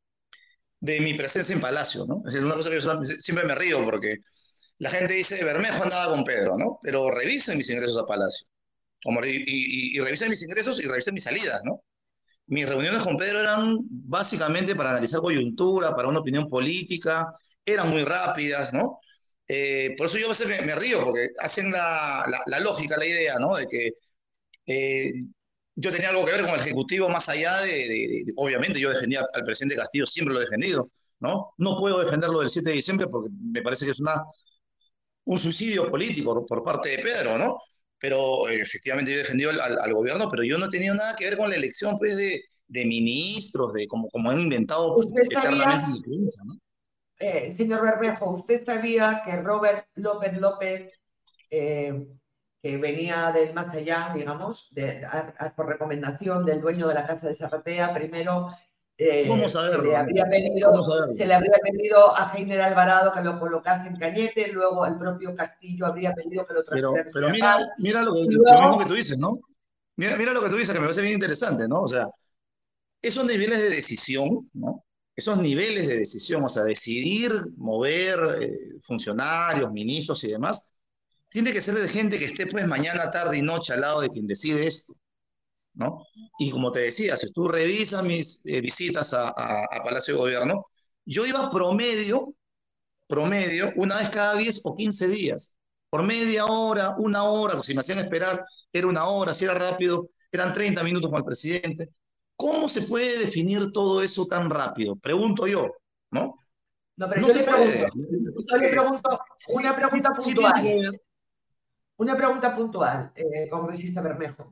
de mi presencia en Palacio, ¿no? Es decir, una cosa que yo siempre me río porque la gente dice, Bermejo andaba con Pedro, ¿no? Pero revisen mis ingresos a Palacio. Como, y, y, y revisen mis ingresos y revisen mis salidas, ¿no? Mis reuniones con Pedro eran básicamente para analizar coyuntura, para una opinión política, eran muy rápidas, ¿no? Eh, por eso yo a veces me, me río, porque hacen la, la, la, lógica, la idea, ¿no? De que eh, yo tenía algo que ver con el Ejecutivo más allá de, de, de, obviamente yo defendía al presidente Castillo, siempre lo he defendido, ¿no? No puedo defenderlo del siete de diciembre porque me parece que es una, un suicidio político por parte de Pedro, ¿no? Pero eh, efectivamente yo he defendido al, al, al, gobierno, pero yo no he tenido nada que ver con la elección, pues, de, de ministros, de como, como han inventado ¿Usted eternamente sabía, en la prensa, ¿no? Eh, señor Bermejo, ¿usted sabía que Robert López López, eh, que venía del más allá, digamos, de, a, a, por recomendación del dueño de la casa de Zarratea, primero eh, ¿Cómo saberlo? se, le habría pedido, se le habría pedido a Heiner Alvarado que lo colocase en Cañete, luego el propio Castillo habría pedido que lo transfiriera? Pero, pero mira, mira lo, que, luego, lo mismo que tú dices, ¿no? Mira, mira lo que tú dices, que me parece bien interesante, ¿no? O sea, esos niveles de decisión, ¿no? Esos niveles de decisión, o sea, decidir, mover eh, funcionarios, ministros y demás, tiene que ser de gente que esté pues mañana, tarde y noche al lado de quien decide esto, ¿no? Y como te decía, si tú revisas mis eh, visitas a, a, a Palacio de Gobierno, yo iba promedio, promedio, una vez cada diez o quince días, por media hora, una hora, si me hacían esperar, era una hora, si era rápido, eran treinta minutos con el presidente. ¿Cómo se puede definir todo eso tan rápido? Pregunto yo, ¿no? No, pero no yo se le puede. pregunto, yo le pregunto una pregunta sí, puntual. Sí, una pregunta puntual, eh, congresista Bermejo.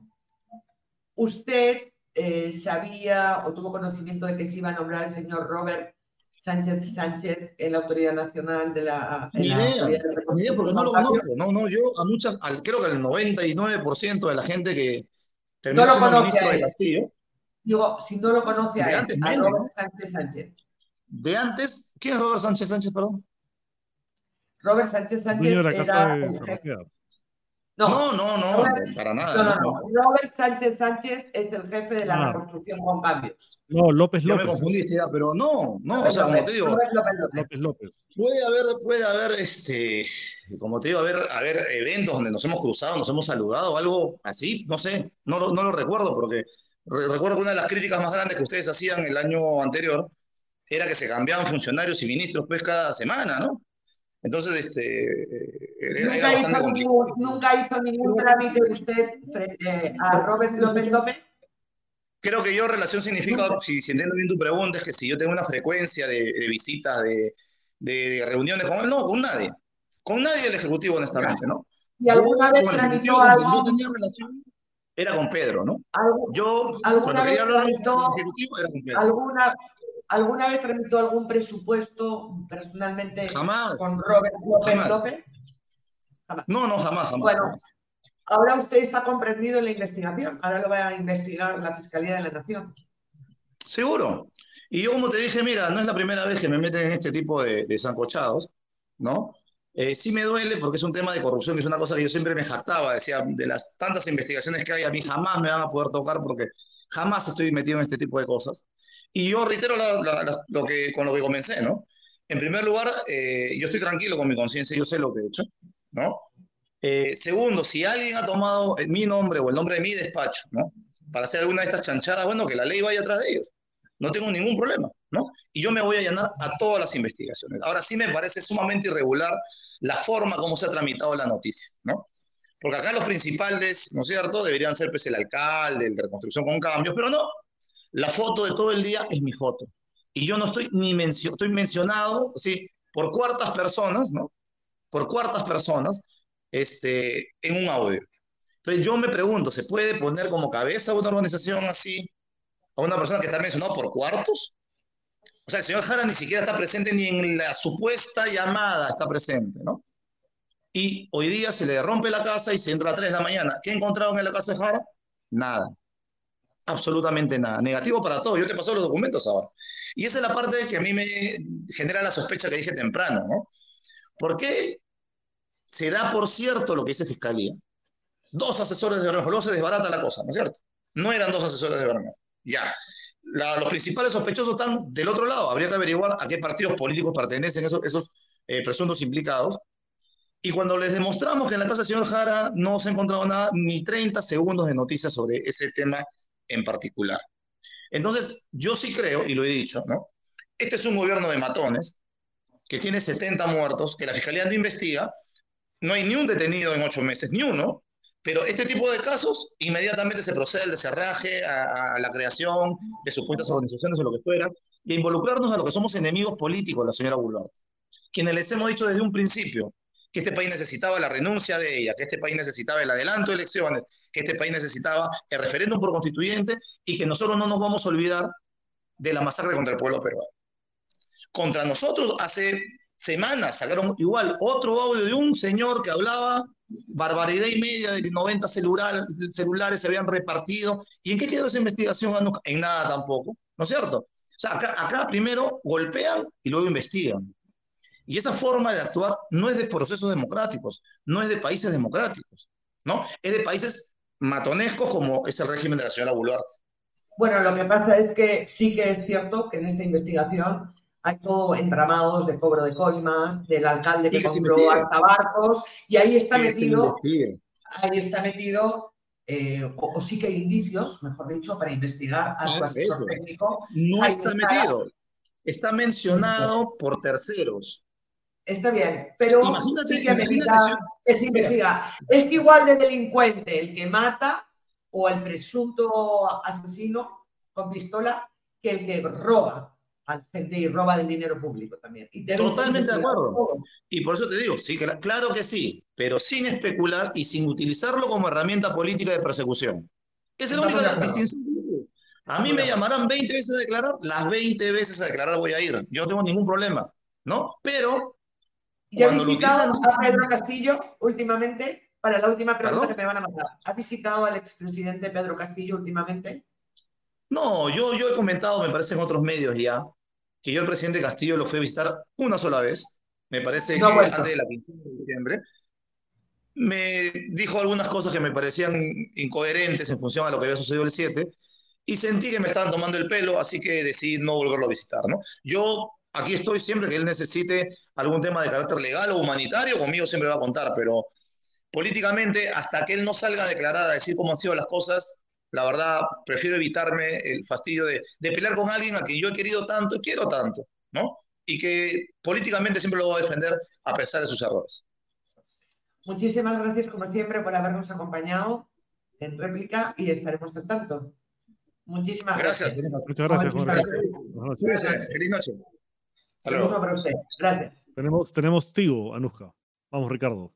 ¿Usted eh, sabía o tuvo conocimiento de que se iba a nombrar el señor Robert Sánchez Sánchez en la Autoridad Nacional de la... Ni la idea, de ni idea porque no lo conozco. No, no, yo a muchas, al, creo que al noventa y nueve por ciento de la gente que terminó no siendo ministro de Castillo. Digo, si no lo conoce a de él, antes, a menos, Robert ¿no? Sánchez Sánchez. De antes, ¿quién es Robert Sánchez Sánchez, perdón? Robert Sánchez Sánchez dueño de la casa era de el Zarratea. No, no, no, no, Robert, para nada. No, no, no, no. Robert Sánchez Sánchez es el jefe de la Ah. reconstrucción con cambios. No, López Ya López. me confundiste ya, pero no, no, López, o sea, como López, te digo, Robert López López. López López. puede haber, puede haber, este, como te digo, haber, haber eventos donde nos hemos cruzado, nos hemos saludado, algo así, no sé, no lo, no lo recuerdo, porque re- recuerdo que una de las críticas más grandes que ustedes hacían el año anterior era que se cambiaban funcionarios y ministros pues cada semana, ¿no? Entonces, este, era, era ¿Nunca hizo, bastante complicado. ningún, ¿Nunca hizo ningún trámite usted frente a Robert López López? Creo que yo relación significa, si, si entiendo bien tu pregunta, es que si yo tengo una frecuencia de, de visitas, de, de, de reuniones con él, no, con nadie. Con nadie del Ejecutivo, honestamente, ¿no? ¿Y Yo alguna vez con el tramitó Ejecutivo con quien yo algo? tenía relación era con Pedro, ¿no? algo Yo, cuando ¿Alguna quería vez hablar tramitó, con el Ejecutivo, era con Pedro. alguna, alguna vez tramitó algún presupuesto personalmente con Jamás, Robert López jamás. López? Jamás. No, no, jamás, jamás, Bueno, jamás. ahora usted está comprendido en la investigación. Ahora lo va a investigar la Fiscalía de la Nación. Seguro. Y yo, como te dije, mira, no es la primera vez que me meten en este tipo de, de sancochados, ¿no? Eh, sí me duele porque es un tema de corrupción, que es una cosa que yo siempre me jactaba, decía, de las tantas investigaciones que hay, a mí jamás me van a poder tocar porque jamás estoy metido en este tipo de cosas. Y yo reitero la, la, la, lo que, con lo que comencé, ¿no? En primer lugar, eh, yo estoy tranquilo con mi conciencia, yo sé lo que he hecho, ¿no? Eh, segundo, si alguien ha tomado mi nombre o el nombre de mi despacho, ¿no? Para hacer alguna de estas chanchadas, bueno, que la ley vaya atrás de ellos. No tengo ningún problema, ¿no? Y yo me voy a allanar a todas las investigaciones. Ahora sí me parece sumamente irregular la forma como se ha tramitado la noticia, ¿no? Porque acá los principales, ¿no es cierto?, deberían ser pues el alcalde, el de Reconstrucción con Cambios, pero no. La foto de todo el día es mi foto. Y yo no estoy ni mencio estoy mencionado, ¿sí?, por cuartas personas, ¿no? Por cuartas personas, este, en un audio. Entonces yo me pregunto, ¿se puede poner como cabeza a una organización así a una persona que está mencionada por cuartos? O sea, el señor Jara ni siquiera está presente ni en la supuesta llamada está presente, ¿no? Y hoy día se le rompe la casa y se entra a las tres de la mañana. ¿Qué encontraron en la casa de Jara? Nada. Absolutamente nada. Negativo para todo. Yo te paso los documentos ahora. Y esa es la parte que a mí me genera la sospecha que dije temprano, ¿no? ¿Por qué se da por cierto lo que dice Fiscalía? Dos asesores de Bermejo, luego se desbarata la cosa, ¿no es cierto? No eran dos asesores de Bermejo. Ya. La, los principales sospechosos están del otro lado. Habría que averiguar a qué partidos políticos pertenecen esos, esos eh, presuntos implicados. Y cuando les demostramos que en la casa del señor Jara no se ha encontrado nada, ni treinta segundos de noticias sobre ese tema en particular. Entonces, yo sí creo, y lo he dicho, ¿no? Este es un gobierno de matones, que tiene setenta muertos, que la Fiscalía no investiga, no hay ni un detenido en ocho meses, ni uno, pero este tipo de casos, inmediatamente se procede al deserraje, a, a la creación de supuestas organizaciones o lo que fuera, y a involucrarnos a lo que somos enemigos políticos, la señora Boluarte, quienes les hemos dicho desde un principio que este país necesitaba la renuncia de ella, que este país necesitaba el adelanto de elecciones, que este país necesitaba el referéndum por constituyente y que nosotros no nos vamos a olvidar de la masacre contra el pueblo peruano. Contra nosotros hace semanas sacaron igual otro audio de un señor que hablaba barbaridad y media de que noventa celulares, celulares se habían repartido. ¿Y en qué quedó esa investigación? En nada tampoco, ¿no es cierto? O sea, acá, acá primero golpean y luego investigan. Y esa forma de actuar no es de procesos democráticos, no es de países democráticos, ¿no? Es de países matonescos como es el régimen de la señora Boluarte. Bueno, lo que pasa es que sí que es cierto que en esta investigación hay todo entramados de cobro de coimas, del alcalde que, que compró hasta barcos, y ahí está que metido, ahí está metido, eh, o, o sí que hay indicios, mejor dicho, para investigar a su asesor eso. técnico. No Jaime está metido, Salas. Está mencionado por terceros. Está bien, pero imagínate, sí que, imagínate si... que se investiga. ¿Es igual de delincuente el que mata o el presunto asesino con pistola que el que roba a gente y roba del dinero público también? Y totalmente de acuerdo. Todo. Y por eso te digo, sí, claro que sí, pero sin especular y sin utilizarlo como herramienta política de persecución. Esa es la única distinción. A mí me llamarán veinte veces a declarar, las veinte veces a declarar voy a ir. Yo no tengo ningún problema, ¿no? Pero... ¿Y ha visitado a Pedro Castillo últimamente? Para la última pregunta ¿Perdón? que me van a mandar. ¿Ha visitado al expresidente Pedro Castillo últimamente? No, yo, yo he comentado, me parece en otros medios ya, que yo el presidente Castillo lo fui a visitar una sola vez, me parece no, que bueno. antes de la quincena de diciembre. Me dijo algunas cosas que me parecían incoherentes en función a lo que había sucedido el siete, y sentí que me estaban tomando el pelo, así que decidí no volverlo a visitar, ¿no? Yo aquí estoy siempre que él necesite algún tema de carácter legal o humanitario, conmigo siempre va a contar, pero políticamente, hasta que él no salga a declarar, a decir cómo han sido las cosas, la verdad, prefiero evitarme el fastidio de, de pelear con alguien a quien yo he querido tanto y quiero tanto, ¿no? Y que políticamente siempre lo voy a defender a pesar de sus errores. Muchísimas gracias, como siempre, por habernos acompañado en réplica y estaremos al tanto. Muchísimas Gracias. gracias. Muchas gracias, Juan Buenas Ernesto. noches. Buenas noches. Buenas Cuídense. noches. Feliz noche. Hasta Lo mismo luego. para usted. Gracias. Tenemos, tenemos Tigo, Anuska. Vamos, Ricardo.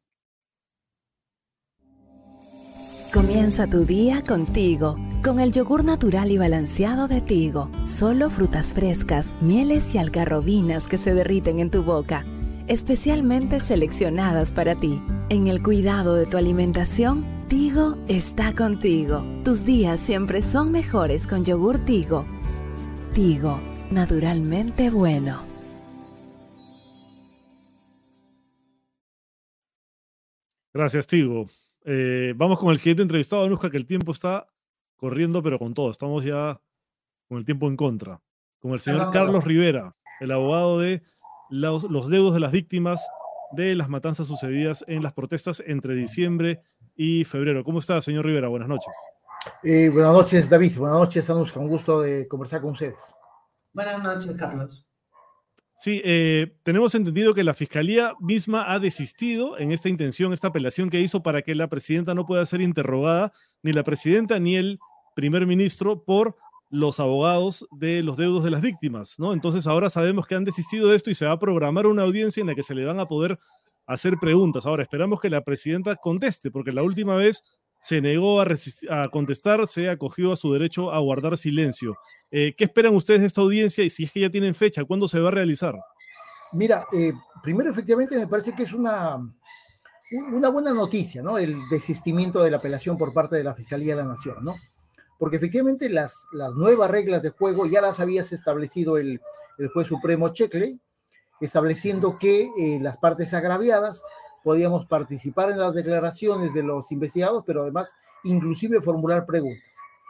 Comienza tu día contigo, con el yogur natural y balanceado de Tigo. Solo frutas frescas, mieles y algarrobinas que se derriten en tu boca, especialmente seleccionadas para ti. En el cuidado de tu alimentación, Tigo está contigo. Tus días siempre son mejores con yogur Tigo. Tigo, naturalmente bueno. Gracias, Tigo. Eh, vamos con el siguiente entrevistado, Anuska, que el tiempo está corriendo, pero con todo. Estamos ya con el tiempo en contra. Con el señor Perdón, Carlos perdón. Rivera, el abogado de los, los deudos de las víctimas de las matanzas sucedidas en las protestas entre diciembre y febrero. ¿Cómo está, señor Rivera? Buenas noches. Eh, buenas noches, David. Buenas noches, Anuska. Un gusto de conversar con ustedes. Buenas noches, Carlos. Sí, eh, tenemos entendido que la Fiscalía misma ha desistido en esta intención, esta apelación que hizo para que la presidenta no pueda ser interrogada, ni la presidenta ni el primer ministro, por los abogados de los deudos de las víctimas, ¿no? Entonces ahora sabemos que han desistido de esto y se va a programar una audiencia en la que se le van a poder hacer preguntas. Ahora esperamos que la presidenta conteste, porque la última vez se negó a, a contestar, se acogió a su derecho a guardar silencio. Eh, ¿Qué esperan ustedes de esta audiencia y si es que ya tienen fecha? ¿Cuándo se va a realizar? Mira, eh, primero efectivamente me parece que es una, una buena noticia, ¿no? El desistimiento de la apelación por parte de la Fiscalía de la Nación, ¿no? Porque efectivamente las, las nuevas reglas de juego ya las había establecido el, el juez supremo Checle, estableciendo que eh, las partes agraviadas podíamos participar en las declaraciones de los investigados, pero además inclusive formular preguntas.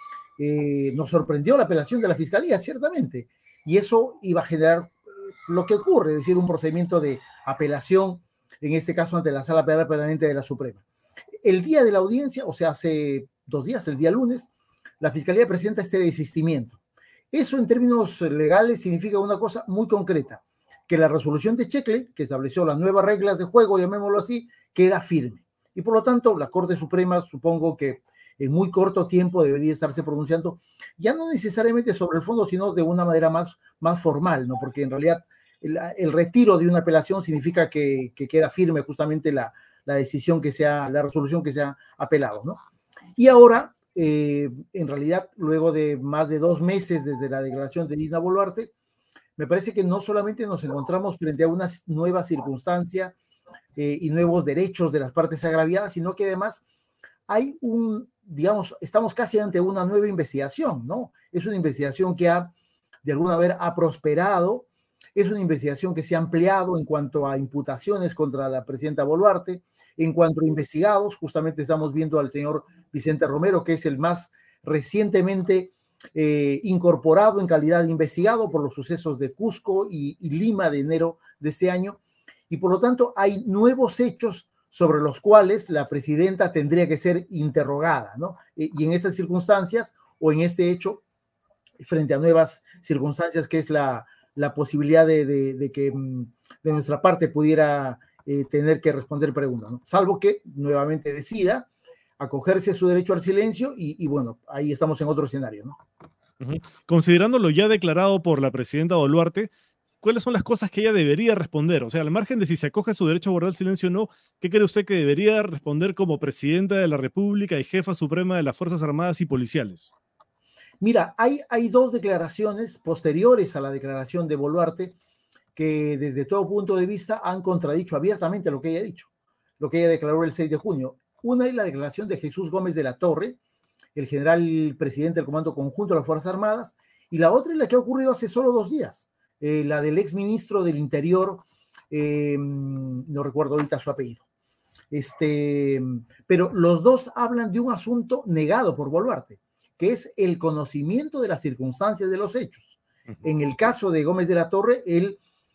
Eh, nos sorprendió la apelación de la Fiscalía, ciertamente, y eso iba a generar eh, lo que ocurre, es decir, un procedimiento de apelación, en este caso ante la Sala Penal Permanente de la Suprema. El día de la audiencia, o sea, hace dos días, el día lunes, la Fiscalía presenta este desistimiento. Eso en términos legales significa una cosa muy concreta, que la resolución de Checle, que estableció las nuevas reglas de juego, llamémoslo así, queda firme. Y por lo tanto, la Corte Suprema, supongo que en muy corto tiempo debería estarse pronunciando, ya no necesariamente sobre el fondo, sino de una manera más, más formal, ¿no? Porque en realidad el, el retiro de una apelación significa que, que queda firme justamente la, la decisión que sea, la resolución que se ha apelado, ¿no? Y ahora, eh, en realidad, luego de más de dos meses desde la declaración de Dina Boluarte, me parece que no solamente nos encontramos frente a una nueva circunstancia eh, y nuevos derechos de las partes agraviadas, sino que además hay un, digamos, estamos casi ante una nueva investigación, ¿no? Es una investigación que ha, de alguna manera, ha prosperado, es una investigación que se ha ampliado en cuanto a imputaciones contra la presidenta Boluarte, en cuanto a investigados, justamente estamos viendo al señor Vicente Romero, que es el más recientemente eh, incorporado en calidad de investigado por los sucesos de Cusco y, y Lima de enero de este año, y por lo tanto hay nuevos hechos sobre los cuales la presidenta tendría que ser interrogada, ¿no? Y en estas circunstancias, o en este hecho, frente a nuevas circunstancias, que es la, la posibilidad de, de, de que de nuestra parte pudiera eh, tener que responder preguntas, ¿no? Salvo que nuevamente decida acogerse a su derecho al silencio y, y bueno, ahí estamos en otro escenario, ¿no? Uh-huh. Considerando lo ya declarado por la presidenta Boluarte, ¿cuáles son las cosas que ella debería responder? O sea, al margen de si se acoge a su derecho a guardar silencio o no, ¿qué cree usted que debería responder como presidenta de la República y jefa suprema de las Fuerzas Armadas y Policiales? Mira, hay, hay dos declaraciones posteriores a la declaración de Boluarte que desde todo punto de vista han contradicho abiertamente lo que ella ha dicho, lo que ella declaró el seis de junio. Una es la declaración de Jesús Gómez de la Torre, el general presidente del Comando Conjunto de las Fuerzas Armadas, y la otra es la que ha ocurrido hace solo dos días, eh, la del exministro del Interior, eh, no recuerdo ahorita su apellido. Este, pero los dos hablan de un asunto negado por Boluarte, que es el conocimiento de las circunstancias de los hechos. En el caso de Gómez de la Torre, él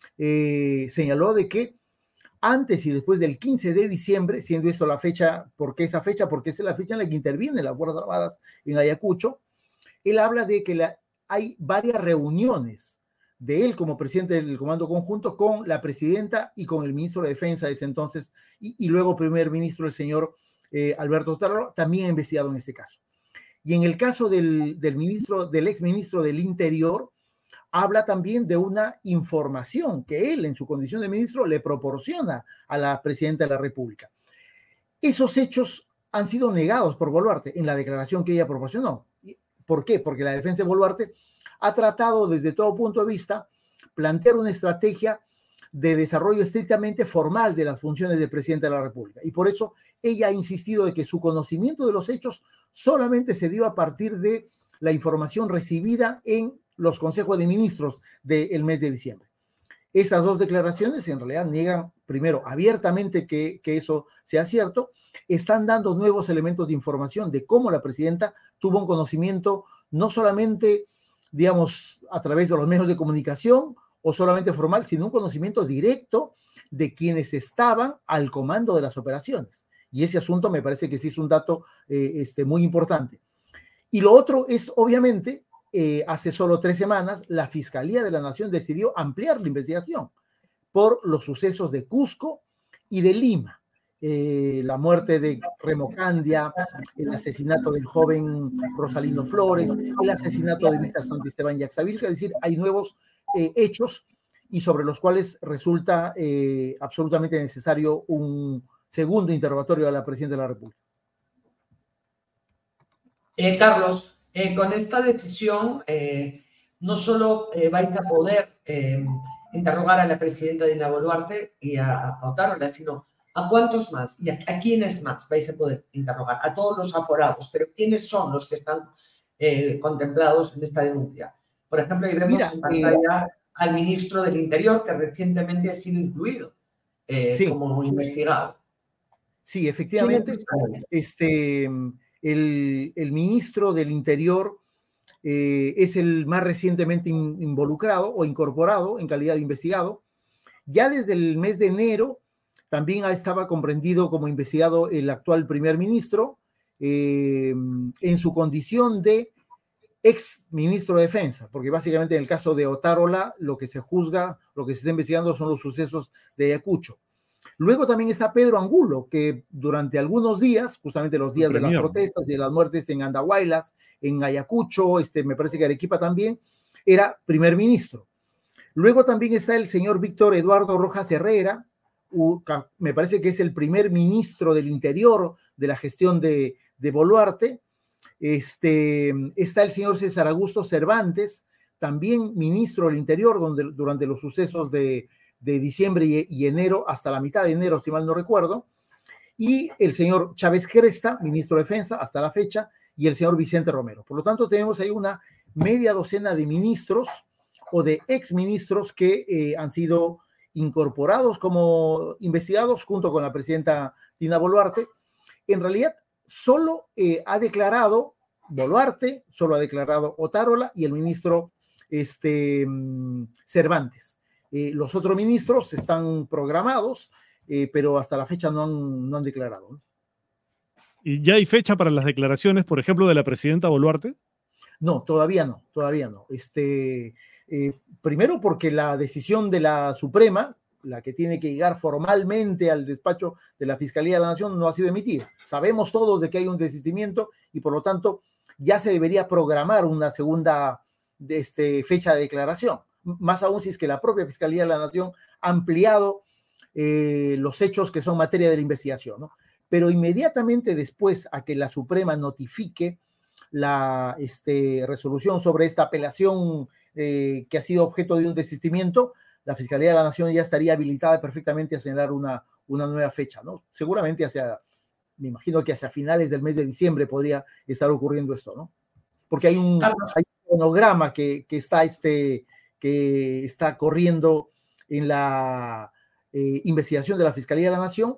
eh, señaló de que antes y después del quince de diciembre, siendo esto la fecha, ¿por qué esa fecha? Porque esa es la fecha en la que intervienen las Fuerzas Armadas en Ayacucho. Él habla de que la, hay varias reuniones de él como presidente del Comando Conjunto con la presidenta y con el ministro de Defensa de ese entonces, y, y luego primer ministro, el señor eh, Alberto Otárola, también investigado en este caso. Y en el caso del, del ministro, del exministro del Interior, habla también de una información que él, en su condición de ministro, le proporciona a la presidenta de la República. Esos hechos han sido negados por Boluarte en la declaración que ella proporcionó. ¿Por qué? Porque la defensa de Boluarte ha tratado desde todo punto de vista plantear una estrategia de desarrollo estrictamente formal de las funciones del presidente de la República. Y por eso ella ha insistido de que su conocimiento de los hechos solamente se dio a partir de la información recibida en los consejos de ministros del mes de diciembre. Estas dos declaraciones en realidad niegan, primero, abiertamente que, que eso sea cierto, están dando nuevos elementos de información de cómo la presidenta tuvo un conocimiento no solamente, digamos, a través de los medios de comunicación o solamente formal, sino un conocimiento directo de quienes estaban al comando de las operaciones. Y ese asunto me parece que sí es un dato eh, este, muy importante. Y lo otro es, obviamente, eh, hace solo tres semanas, la Fiscalía de la Nación decidió ampliar la investigación por los sucesos de Cusco y de Lima. Eh, la muerte de Remo Candia, el asesinato del joven Rosalino Flores, el asesinato de míster Santisteban Yaxavilca, es decir, hay nuevos eh, hechos y sobre los cuales resulta eh, absolutamente necesario un segundo interrogatorio a la presidenta de la República. Eh, Carlos, eh, con esta decisión eh, no solo eh, vais a poder eh, interrogar a la presidenta Dina Boluarte y a, a Otárola, sino ¿a cuántos más? ¿Y a, a quiénes más vais a poder interrogar? A todos los aforados, pero ¿quiénes son los que están eh, contemplados en esta denuncia? Por ejemplo, ahí vemos Mira, en pantalla eh, al ministro del Interior, que recientemente ha sido incluido eh, sí. como investigado. Sí, efectivamente, este, el, el ministro del Interior eh, es el más recientemente in, involucrado o incorporado en calidad de investigado. Ya desde el mes de enero también estaba comprendido como investigado el actual primer ministro eh, en su condición de ex ministro de Defensa, porque básicamente en el caso de Otárola lo que se juzga, lo que se está investigando son los sucesos de Ayacucho. Luego también está Pedro Angulo, que durante algunos días, justamente los días de las protestas y de las muertes en Andahuaylas, en Ayacucho, este, me parece que Arequipa también, era primer ministro. Luego también está el señor Víctor Eduardo Rojas Herrera, me parece que es el primer ministro del Interior de la gestión de, de Boluarte. Este, está el señor César Augusto Cervantes, también ministro del Interior donde, durante los sucesos de, de diciembre y, y enero, hasta la mitad de enero, si mal no recuerdo. Y el señor Chávez Cresta, ministro de Defensa, hasta la fecha, y el señor Vicente Romero. Por lo tanto, tenemos ahí una media docena de ministros o de exministros que eh, han sido incorporados como investigados junto con la presidenta Dina Boluarte. En realidad, solo eh, ha declarado Boluarte, solo ha declarado Otárola y el ministro este, Cervantes. Eh, los otros ministros están programados, eh, pero hasta la fecha no han, no han declarado, ¿no? ¿Y ya hay fecha para las declaraciones, por ejemplo, de la presidenta Boluarte? No, todavía no, todavía no. Este, eh, primero porque la decisión de la Suprema, la que tiene que llegar formalmente al despacho de la Fiscalía de la Nación, no ha sido emitida. Sabemos todos de que hay un desistimiento y por lo tanto ya se debería programar una segunda este, fecha de declaración. Más aún si es que la propia Fiscalía de la Nación ha ampliado eh, los hechos que son materia de la investigación, ¿no? Pero inmediatamente después a que la Suprema notifique la este, resolución sobre esta apelación eh, que ha sido objeto de un desistimiento, la Fiscalía de la Nación ya estaría habilitada perfectamente a señalar una, una nueva fecha, ¿no? Seguramente hacia, me imagino que hacia finales del mes de diciembre podría estar ocurriendo esto, ¿no? Porque hay un, hay un cronograma que, que, está este, que está corriendo en la eh, investigación de la Fiscalía de la Nación,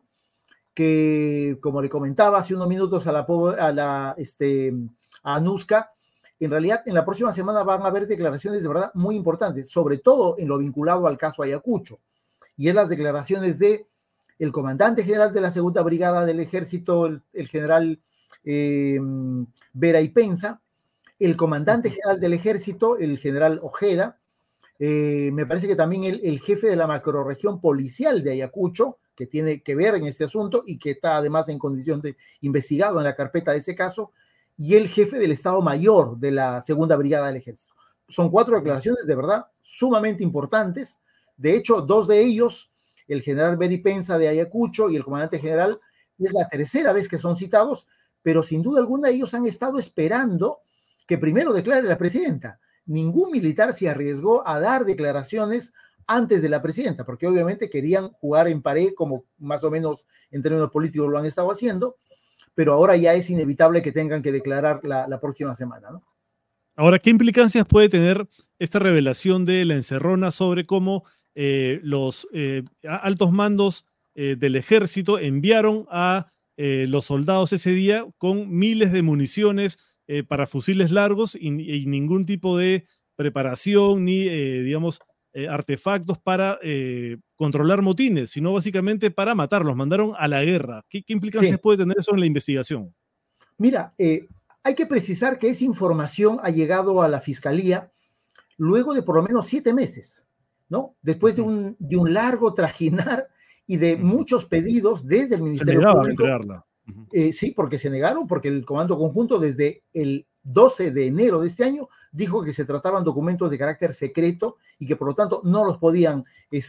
que, como le comentaba hace unos minutos a la, a la este, a Anuska, en realidad en la próxima semana van a haber declaraciones de verdad muy importantes, sobre todo en lo vinculado al caso Ayacucho, y es las declaraciones de el comandante general de la Segunda Brigada del Ejército, el, el general eh, Vera y Pensa, el comandante general del Ejército, el general Ojeda, Eh, me parece que también el, el jefe de la macrorregión policial de Ayacucho, que tiene que ver en este asunto y que está además en condición de investigado en la carpeta de ese caso, y el jefe del Estado Mayor de la Segunda Brigada del Ejército. Son cuatro declaraciones de verdad sumamente importantes. De hecho, dos de ellos, el general Beri Pensa de Ayacucho y el comandante general, es la tercera vez que son citados, pero sin duda alguna ellos han estado esperando que primero declare la presidenta. Ningún militar se arriesgó a dar declaraciones antes de la presidenta, porque obviamente querían jugar en pared, como más o menos en términos políticos lo han estado haciendo, pero ahora ya es inevitable que tengan que declarar la, la próxima semana, ¿no? Ahora, ¿qué implicancias puede tener esta revelación de la encerrona sobre cómo eh, los eh, altos mandos eh, del ejército enviaron a eh, los soldados ese día con miles de municiones eh, para fusiles largos y, y ningún tipo de preparación ni, eh, digamos, eh, artefactos para eh, controlar motines, sino básicamente para matarlos? Mandaron a la guerra. ¿Qué, qué implicancias sí. puede tener eso en la investigación? Mira, eh, hay que precisar que esa información ha llegado a la Fiscalía luego de por lo menos siete meses, ¿no? Después de un, de un largo trajinar y de muchos pedidos desde el Ministerio Público. Se negaban a entregarla. Eh, sí, porque se negaron, porque el Comando Conjunto desde el doce de enero de este año dijo que se trataban documentos de carácter secreto y que por lo tanto no los podían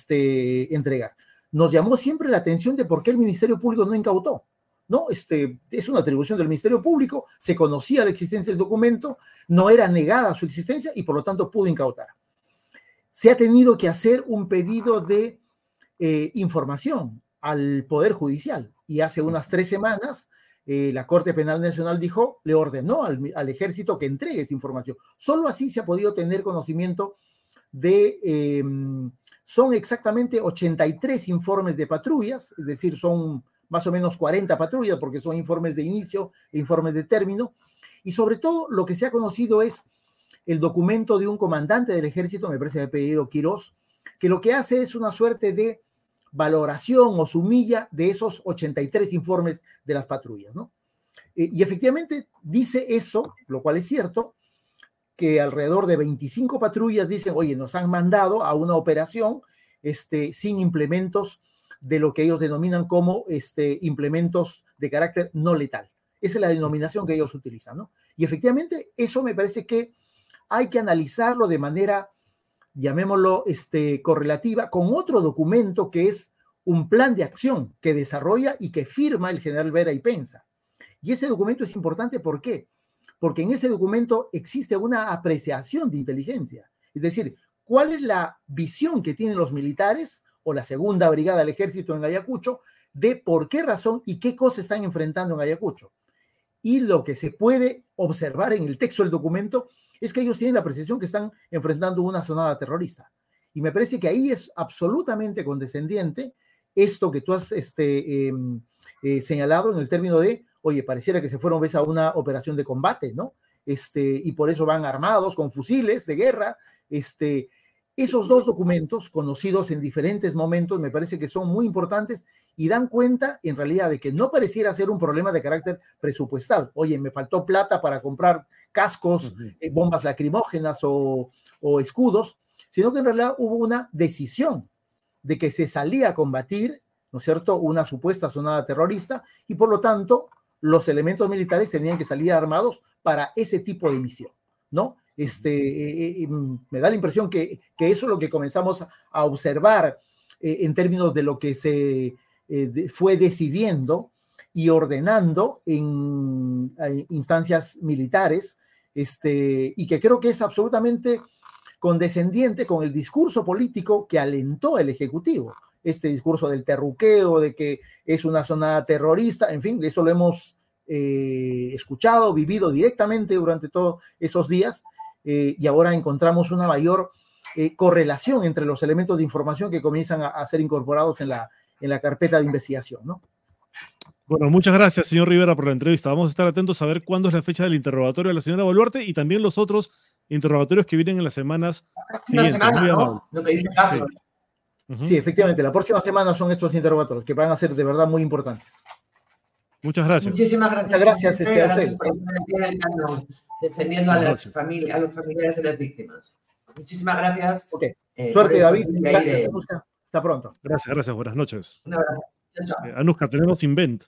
este, entregar. Nos llamó siempre la atención de por qué el Ministerio Público no incautó. ¿No? Este, es una atribución del Ministerio Público, se conocía la existencia del documento, no era negada su existencia y por lo tanto pudo incautar. Se ha tenido que hacer un pedido de eh, información al Poder Judicial y hace unas tres semanas eh, la Corte Penal Nacional dijo, le ordenó al, al Ejército que entregue esa información. Solo así se ha podido tener conocimiento de, eh, son exactamente ochenta y tres informes de patrullas, es decir, son más o menos cuarenta patrullas, porque son informes de inicio e informes de término, y sobre todo lo que se ha conocido es el documento de un comandante del ejército, me parece de apellido Quirós, que lo que hace es una suerte de valoración o sumilla de esos ochenta y tres informes de las patrullas, ¿no? Eh, y efectivamente dice eso, lo cual es cierto, que alrededor de veinticinco patrullas dicen, oye, nos han mandado a una operación este, sin implementos de lo que ellos denominan como este, implementos de carácter no letal. Esa es la denominación que ellos utilizan, ¿no? Y efectivamente eso me parece que hay que analizarlo de manera, llamémoslo, este, correlativa con otro documento que es un plan de acción que desarrolla y que firma el general Vera y Pensa. Y ese documento es importante, ¿por qué? Porque en ese documento existe una apreciación de inteligencia. Es decir, ¿cuál es la visión que tienen los militares o la segunda brigada del ejército en Ayacucho, de por qué razón y qué cosas están enfrentando en Ayacucho? Y lo que se puede observar en el texto del documento es que ellos tienen la percepción que están enfrentando una sonada terrorista. Y me parece que ahí es absolutamente condescendiente esto que tú has este, eh, eh, señalado en el término de, oye, pareciera que se fueron ves a una operación de combate, ¿no? Este, y por eso van armados con fusiles de guerra, este... Esos dos documentos, conocidos en diferentes momentos, me parece que son muy importantes y dan cuenta, en realidad, de que no pareciera ser un problema de carácter presupuestal. Oye, me faltó plata para comprar cascos, uh-huh. eh, bombas lacrimógenas o, o escudos, sino que en realidad hubo una decisión de que se salía a combatir, ¿no es cierto?, una supuesta sonada terrorista y, por lo tanto, los elementos militares tenían que salir armados para ese tipo de misión, ¿no? Este, eh, eh, me da la impresión que, que eso es lo que comenzamos a observar eh, en términos de lo que se eh, de, fue decidiendo y ordenando en, en instancias militares, este, y que creo que es absolutamente condescendiente con el discurso político que alentó el Ejecutivo, este discurso del terruqueo, de que es una zona terrorista, en fin, eso lo hemos eh, escuchado, vivido directamente durante todos esos días. Eh, y ahora encontramos una mayor eh, correlación entre los elementos de información que comienzan a, a ser incorporados en la, en la carpeta de investigación, ¿no? Bueno, muchas gracias, señor Rivera, por la entrevista. Vamos a estar atentos a ver cuándo es la fecha del interrogatorio de la señora Boluarte y también los otros interrogatorios que vienen en las semanas siguientes. Semana, ¿no? Lo que dice Carlos. Sí. Uh-huh. Sí, efectivamente, la próxima semana son estos interrogatorios que van a ser de verdad muy importantes. Muchas gracias. Muchísimas gracias. Muchas gracias, este, gracias por defendiendo a, las familias, a los familiares de las víctimas. muchísimas gracias. Ok. Eh, Suerte, David. De Gracias, de... Anuska. Hasta pronto. Gracias, gracias. Buenas noches. Un abrazo. Chao, chao. Eh, Anuska, tenemos Invent.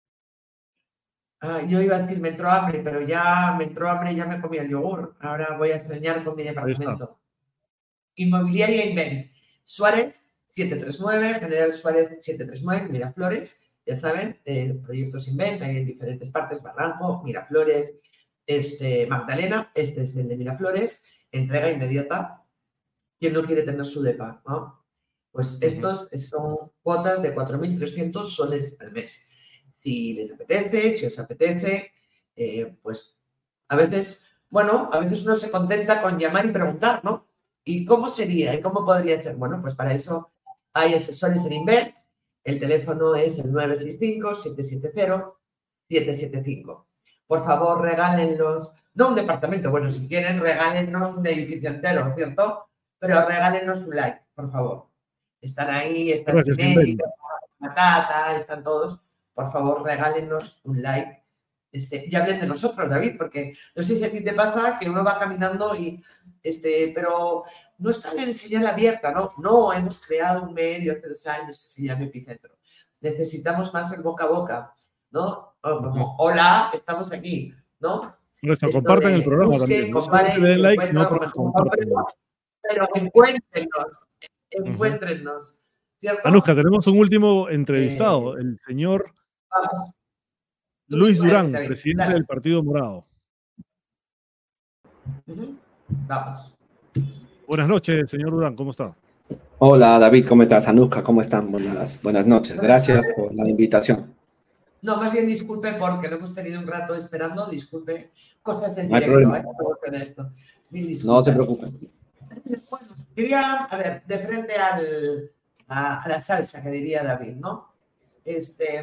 Ah, yo iba a decir, me entró hambre, pero ya me entró hambre y ya me comí el yogur. Ahora voy a soñar con mi departamento. Inmobiliaria Invent. Suárez, siete tres nueve, General Suárez, siete tres nueve, Miraflores. Ya saben, eh, proyectos Invent, hay en diferentes partes, Barranco, Miraflores, este, Magdalena, este es el de Miraflores, entrega inmediata. ¿Quién no quiere tener su depa? ¿No? Pues estos son cuotas de cuatro mil trescientos soles al mes. Si les apetece, si os apetece, eh, pues a veces, bueno, a veces uno se contenta con llamar y preguntar, ¿no? ¿Y cómo sería? ¿Y cómo podría ser? Bueno, pues para eso hay asesores en Invent. El teléfono es el nueve seis cinco, siete siete cero, siete siete cinco. Por favor, regálenlos, no un departamento, bueno, si quieren, regálennos un edificio entero, ¿cierto? Pero regálenos un like, por favor. Están ahí, están Cinética, Matata, están todos. Por favor, regálenos un like. Este, y hablen de nosotros, David, porque no sé si a ti te pasa que uno va caminando y, este, pero no está en señal abierta, ¿no? No, hemos creado un medio hace dos años que se llama Epicentro. Necesitamos más el boca a boca, ¿no? Como, hola, estamos aquí, ¿no? Eso, compartan el programa busquen, también. No comparen, den likes, no, pero, compartan. Pero encuéntrenos, encuéntrenos. ¿Cierto? Anuska, tenemos un último entrevistado, eh, el señor vamos. Luis Durán, presidente Dale. del Partido Morado. Uh-huh. Vamos. Buenas noches, señor Durán, ¿cómo está? Hola, David, ¿cómo estás? Anuska, ¿cómo están? Buenas, buenas noches. Gracias por la invitación. No, más bien disculpe porque lo hemos tenido un rato esperando. Disculpe. Cosas del no hay directo, problema. ¿eh? Esto. No se preocupen. Bueno, quería, a ver, de frente al, a, a la salsa, que diría David, ¿no? Este,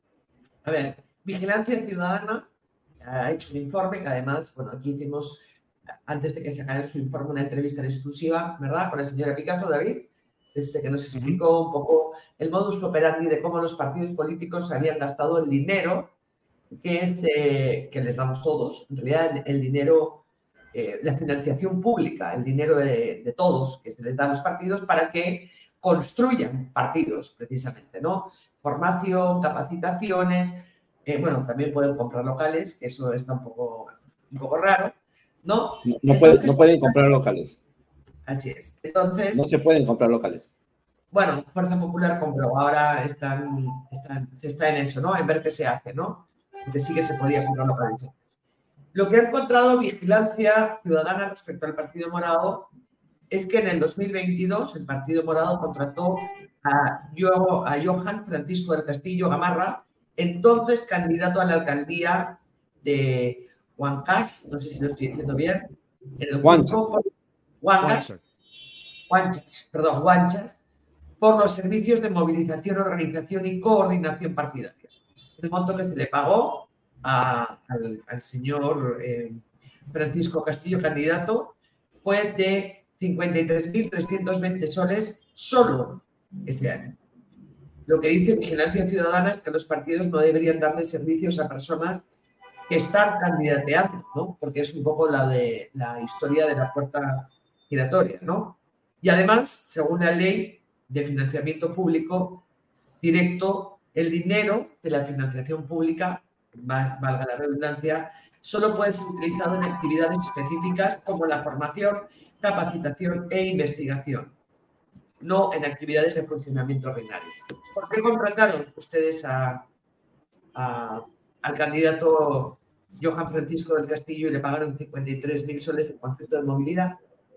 a ver, Vigilancia Ciudadana ha hecho un informe que además, bueno, aquí hicimos, antes de que sacaran su informe, una entrevista en exclusiva, ¿verdad? Con la señora Picasso, David, este, que nos explicó un poco el modus operandi de cómo los partidos políticos habían gastado el dinero que, es de, que les damos todos. En realidad, el dinero, eh, la financiación pública, el dinero de, de todos que se les da a los partidos para que construyan partidos, precisamente, ¿no? Formación, capacitaciones, eh, bueno, también pueden comprar locales, que eso está un poco, un poco raro, ¿no? No, no, Entonces, puede, no pueden comprar locales. Así es. Entonces... No se pueden comprar locales. Bueno, Fuerza Popular compró, ahora están, están, se está en eso, ¿no? En ver qué se hace, ¿no? Porque sí que se podía comprar locales. Lo que ha encontrado Vigilancia Ciudadana respecto al Partido Morado es que en el dos mil veintidós el Partido Morado contrató a, Yo, a Johan Francisco del Castillo Gamarra, entonces candidato a la alcaldía de Huancash, no sé si lo estoy diciendo bien, en el grupo Huancash, Huanchas, perdón, Huanchas, por los servicios de movilización, organización y coordinación partidaria. El monto que se le pagó a, al, al señor eh, Francisco Castillo, candidato, fue de cincuenta y tres mil trescientos veinte soles solo ese año. Lo que dice Vigilancia Ciudadana es que los partidos no deberían darle servicios a personas que están candidateando, ¿no? Porque es un poco la, de, la historia de la puerta giratoria, ¿no? Y además, según la ley de financiamiento público directo, el dinero de la financiación pública, valga la redundancia, solo puede ser utilizado en actividades específicas como la formación, capacitación e investigación, no en actividades de funcionamiento ordinario. ¿Por qué contrataron ustedes a, a, al candidato Johan Francisco del Castillo y le pagaron cincuenta y tres mil soles en concepto de movilidad?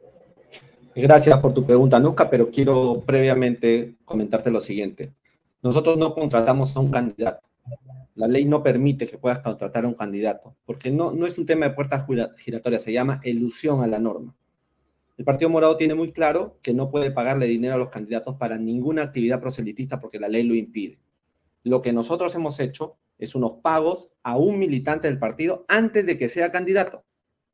Gracias por tu pregunta, Anuska, pero quiero previamente comentarte lo siguiente. Nosotros no contratamos a un candidato. La ley no permite que puedas contratar a un candidato, porque no, no es un tema de puertas giratorias, se llama elusión a la norma. El Partido Morado tiene muy claro que no puede pagarle dinero a los candidatos para ninguna actividad proselitista porque la ley lo impide. Lo que nosotros hemos hecho es unos pagos a un militante del partido antes de que sea candidato.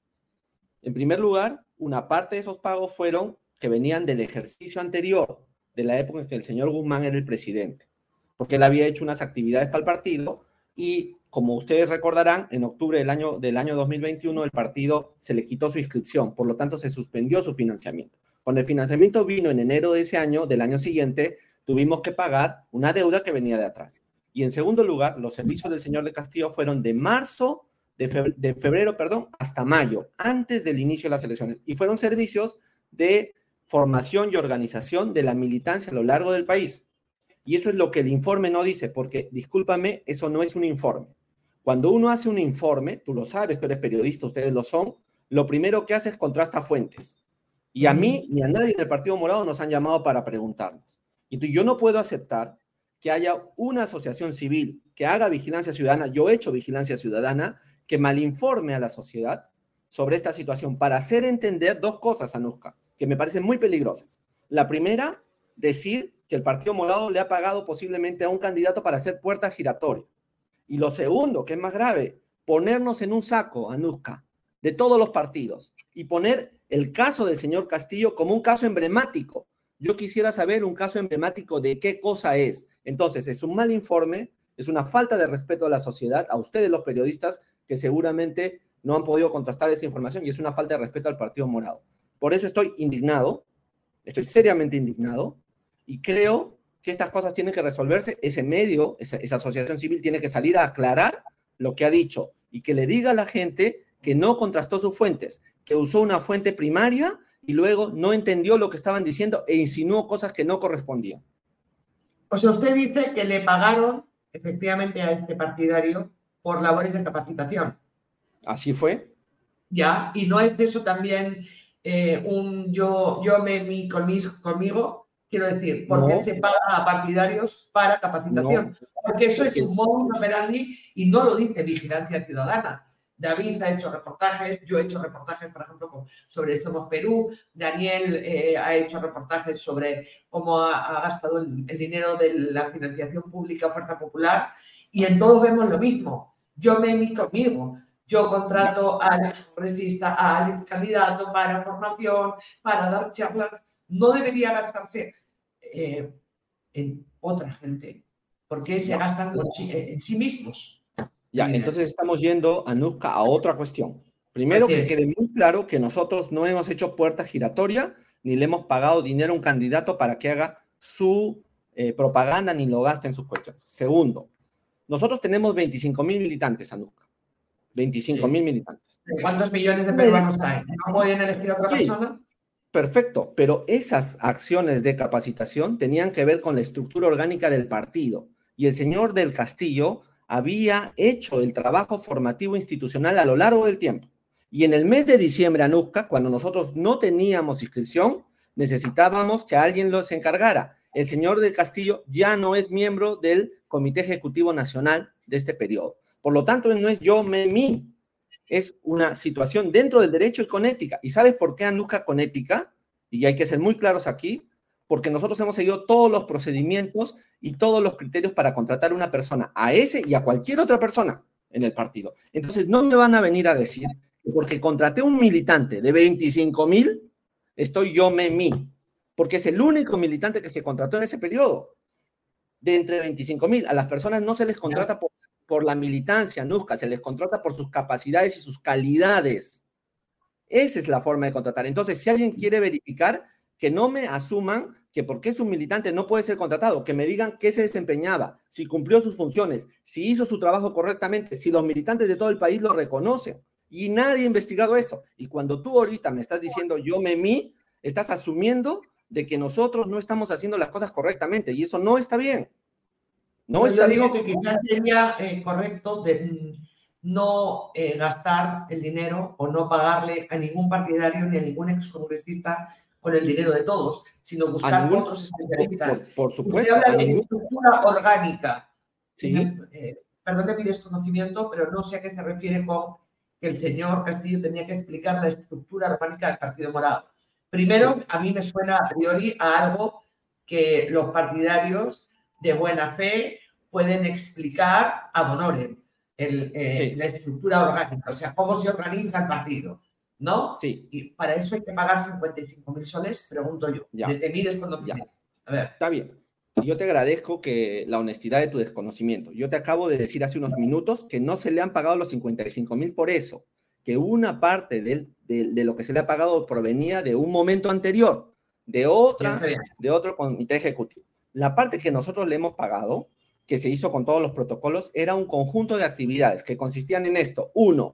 En primer lugar, una parte de esos pagos fueron que venían del ejercicio anterior, de la época en que el señor Guzmán era el presidente, porque él había hecho unas actividades para el partido y como ustedes recordarán, en octubre del año, del año dos mil veintiuno el partido se le quitó su inscripción, por lo tanto se suspendió su financiamiento. Cuando el financiamiento vino en enero de ese año, del año siguiente, tuvimos que pagar una deuda que venía de atrás. Y en segundo lugar, los servicios del señor de Castillo fueron de marzo, de febrero, de febrero, perdón, hasta mayo, antes del inicio de las elecciones. Y fueron servicios de formación y organización de la militancia a lo largo del país. Y eso es lo que el informe no dice, porque, discúlpame, eso no es un informe. Cuando uno hace un informe, tú lo sabes, tú eres periodista, ustedes lo son, lo primero que hace es contrasta fuentes. Y a mí, ni a nadie del Partido Morado nos han llamado para preguntarnos. Y tú, yo no puedo aceptar que haya una asociación civil que haga vigilancia ciudadana, yo he hecho vigilancia ciudadana, que malinforme a la sociedad sobre esta situación para hacer entender dos cosas, Anuska, que me parecen muy peligrosas. La primera, decir que el Partido Morado le ha pagado posiblemente a un candidato para hacer puerta giratoria. Y lo segundo, que es más grave, ponernos en un saco, Anuska, de todos los partidos y poner el caso del señor Castillo como un caso emblemático. Yo quisiera saber un caso emblemático de qué cosa es. Entonces, es un mal informe, es una falta de respeto a la sociedad, a ustedes los periodistas, que seguramente no han podido contrastar esa información, y es una falta de respeto al Partido Morado. Por eso estoy indignado, estoy seriamente indignado, y creo que estas cosas tienen que resolverse. Ese medio, esa, esa asociación civil tiene que salir a aclarar lo que ha dicho, y que le diga a la gente que no contrastó sus fuentes, que usó una fuente primaria y luego no entendió lo que estaban diciendo e insinuó cosas que no correspondían. O sea, usted dice que le pagaron efectivamente a este partidario por labores de capacitación. ¿Así fue? Ya, y no es eso también eh, un yo, yo me mi conmigo, conmigo, quiero decir, ¿por qué no se paga a partidarios para capacitación? No. Porque eso es un modus operandi y no lo dice Vigilancia Ciudadana. David ha hecho reportajes, yo he hecho reportajes, por ejemplo, sobre Somos Perú, Daniel eh, ha hecho reportajes sobre cómo ha, ha gastado el, el dinero de la financiación pública Fuerza Popular, y en todos vemos lo mismo. Yo me mi conmigo, yo contrato al excongresista, al candidato para formación, para dar charlas. No debería gastarse eh, en otra gente, porque se gastan en sí mismos. Ya, entonces estamos yendo, Anuska, a otra cuestión. Primero, que quede muy claro que nosotros no hemos hecho puerta giratoria, ni le hemos pagado dinero a un candidato para que haga su eh, propaganda, ni lo gaste en sus cuestiones. Segundo, nosotros tenemos veinticinco mil militantes, Anuska. veinticinco mil sí. militantes. ¿Cuántos millones de peruanos hay? ¿No pueden elegir a otra sí. persona? Perfecto, pero esas acciones de capacitación tenían que ver con la estructura orgánica del partido. Y el señor del Castillo había hecho el trabajo formativo institucional a lo largo del tiempo. Y en el mes de diciembre, Anuska, cuando nosotros no teníamos inscripción, necesitábamos que alguien los encargara. El señor del Castillo ya no es miembro del Comité Ejecutivo Nacional de este periodo. Por lo tanto, no es yo, me, mí. Es una situación dentro del derecho y con ética. ¿Y sabes por qué, Anuska, con ética? Y hay que ser muy claros aquí. Porque nosotros hemos seguido todos los procedimientos y todos los criterios para contratar a una persona, a ese y a cualquier otra persona en el partido. Entonces, no me van a venir a decir que porque contraté a un militante de veinticinco mil, estoy yo, me, mí. Porque es el único militante que se contrató en ese periodo. De entre veinticinco mil, a las personas no se les contrata por, por la militancia, Anuska, se les contrata por sus capacidades y sus calidades. Esa es la forma de contratar. Entonces, si alguien quiere verificar, que no me asuman que porque es un militante no puede ser contratado, que me digan qué se desempeñaba, si cumplió sus funciones, si hizo su trabajo correctamente, si los militantes de todo el país lo reconocen. Y nadie ha investigado eso. Y cuando tú ahorita me estás diciendo yo me mí, estás asumiendo de que nosotros no estamos haciendo las cosas correctamente, y eso no está bien. No pues está yo digo bien. que quizás sería eh, correcto de, no eh, gastar el dinero o no pagarle a ningún partidario ni a ningún excongresista con el dinero de todos, sino buscar ningún, otros especialistas. Por, por supuesto. Usted habla de ningún... estructura orgánica. Sí. Eh, perdone mi desconocimiento, pero no sé a qué se refiere con que el señor Castillo tenía que explicar la estructura orgánica del Partido Morado. Primero, sí. a mí me suena a priori a algo que los partidarios de buena fe pueden explicar ad honorem, el, eh, sí. la estructura orgánica, o sea, cómo se organiza el partido. ¿No? Sí. Y para eso hay que pagar cincuenta y cinco mil soles, pregunto yo, ya. desde mi desconocimiento. A ver. Está bien. Yo te agradezco que la honestidad de tu desconocimiento. Yo te acabo de decir hace unos minutos que no se le han pagado los cincuenta y cinco mil por eso, que una parte de, de, de lo que se le ha pagado provenía de un momento anterior, de otra, de otro comité ejecutivo. La parte que nosotros le hemos pagado, que se hizo con todos los protocolos, era un conjunto de actividades que consistían en esto. Uno,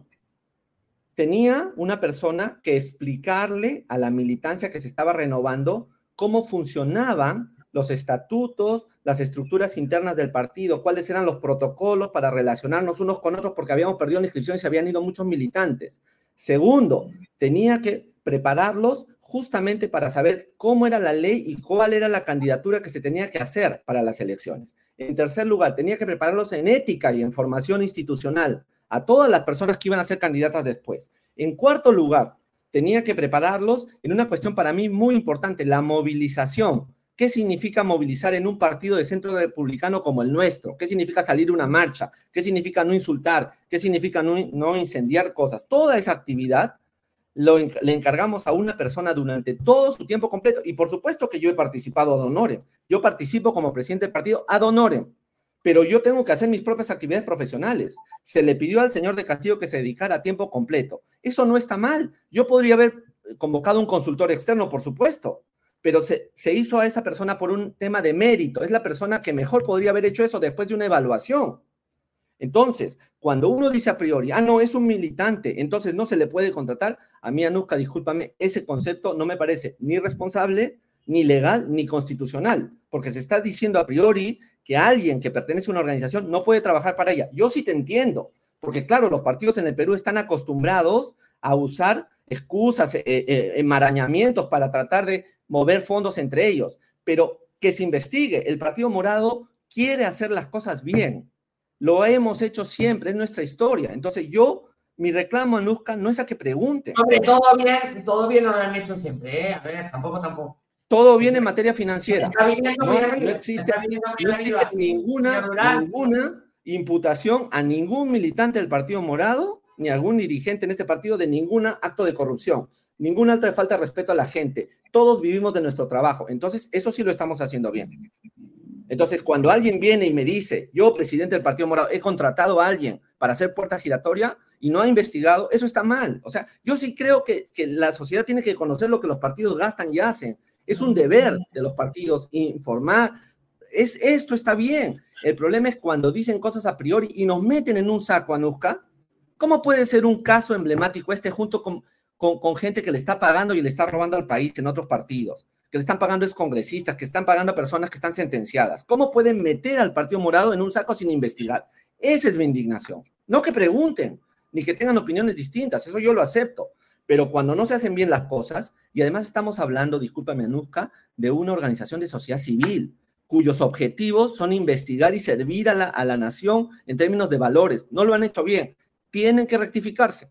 tenía una persona que explicarle a la militancia que se estaba renovando cómo funcionaban los estatutos, las estructuras internas del partido, cuáles eran los protocolos para relacionarnos unos con otros, porque habíamos perdido la inscripción y se habían ido muchos militantes. Segundo, tenía que prepararlos justamente para saber cómo era la ley y cuál era la candidatura que se tenía que hacer para las elecciones. En tercer lugar, tenía que prepararlos en ética y en formación institucional a todas las personas que iban a ser candidatas después. En cuarto lugar, tenía que prepararlos en una cuestión para mí muy importante, la movilización. ¿Qué significa movilizar en un partido de centro republicano como el nuestro? ¿Qué significa salir a una marcha? ¿Qué significa no insultar? ¿Qué significa no, no incendiar cosas? Toda esa actividad lo, le encargamos a una persona durante todo su tiempo completo. Y por supuesto que yo he participado ad honorem. Yo participo como presidente del partido ad honorem. Pero yo tengo que hacer mis propias actividades profesionales. Se le pidió al señor de Castillo que se dedicara a tiempo completo. Eso no está mal. Yo podría haber convocado un consultor externo, por supuesto, pero se, se hizo a esa persona por un tema de mérito. Es la persona que mejor podría haber hecho eso después de una evaluación. Entonces, cuando uno dice a priori, ah, no, es un militante, entonces no se le puede contratar, a mí, Anuska, discúlpame, ese concepto no me parece ni responsable, ni legal, ni constitucional, porque se está diciendo a priori que alguien que pertenece a una organización no puede trabajar para ella. Yo sí te entiendo, porque claro, los partidos en el Perú están acostumbrados a usar excusas, eh, eh, enmarañamientos para tratar de mover fondos entre ellos, pero que se investigue. El Partido Morado quiere hacer las cosas bien. Lo hemos hecho siempre, es nuestra historia. Entonces yo, mi reclamo, Anuska, no es a que pregunten. Hombre, todo bien, todo bien lo han hecho siempre, ¿eh? A ver, tampoco, tampoco. Todo bien en materia financiera. Está viniendo No, muy no arriba, existe, está viniendo muy no existe arriba. ninguna, ninguna imputación a ningún militante del Partido Morado, ni a algún dirigente en este partido de ningún acto de corrupción, ningún acto de falta de respeto a la gente. Todos vivimos de nuestro trabajo. Entonces, eso sí lo estamos haciendo bien. Entonces, cuando alguien viene y me dice, yo, presidente del Partido Morado, he contratado a alguien para hacer puerta giratoria y no ha investigado, eso está mal. O sea, yo sí creo que, que la sociedad tiene que conocer lo que los partidos gastan y hacen. Es un deber de los partidos informar. Es, esto está bien. El problema es cuando dicen cosas a priori y nos meten en un saco, Anuska. ¿Cómo puede ser un caso emblemático este junto con, con, con gente que le está pagando y le está robando al país en otros partidos? Que le están pagando a excongresistas, que están pagando a personas que están sentenciadas. ¿Cómo pueden meter al Partido Morado en un saco sin investigar? Esa es mi indignación. No que pregunten, ni que tengan opiniones distintas. Eso yo lo acepto. Pero cuando no se hacen bien las cosas, y además estamos hablando, discúlpame, Anuska, de una organización de sociedad civil, cuyos objetivos son investigar y servir a la, a la nación en términos de valores. No lo han hecho bien. Tienen que rectificarse.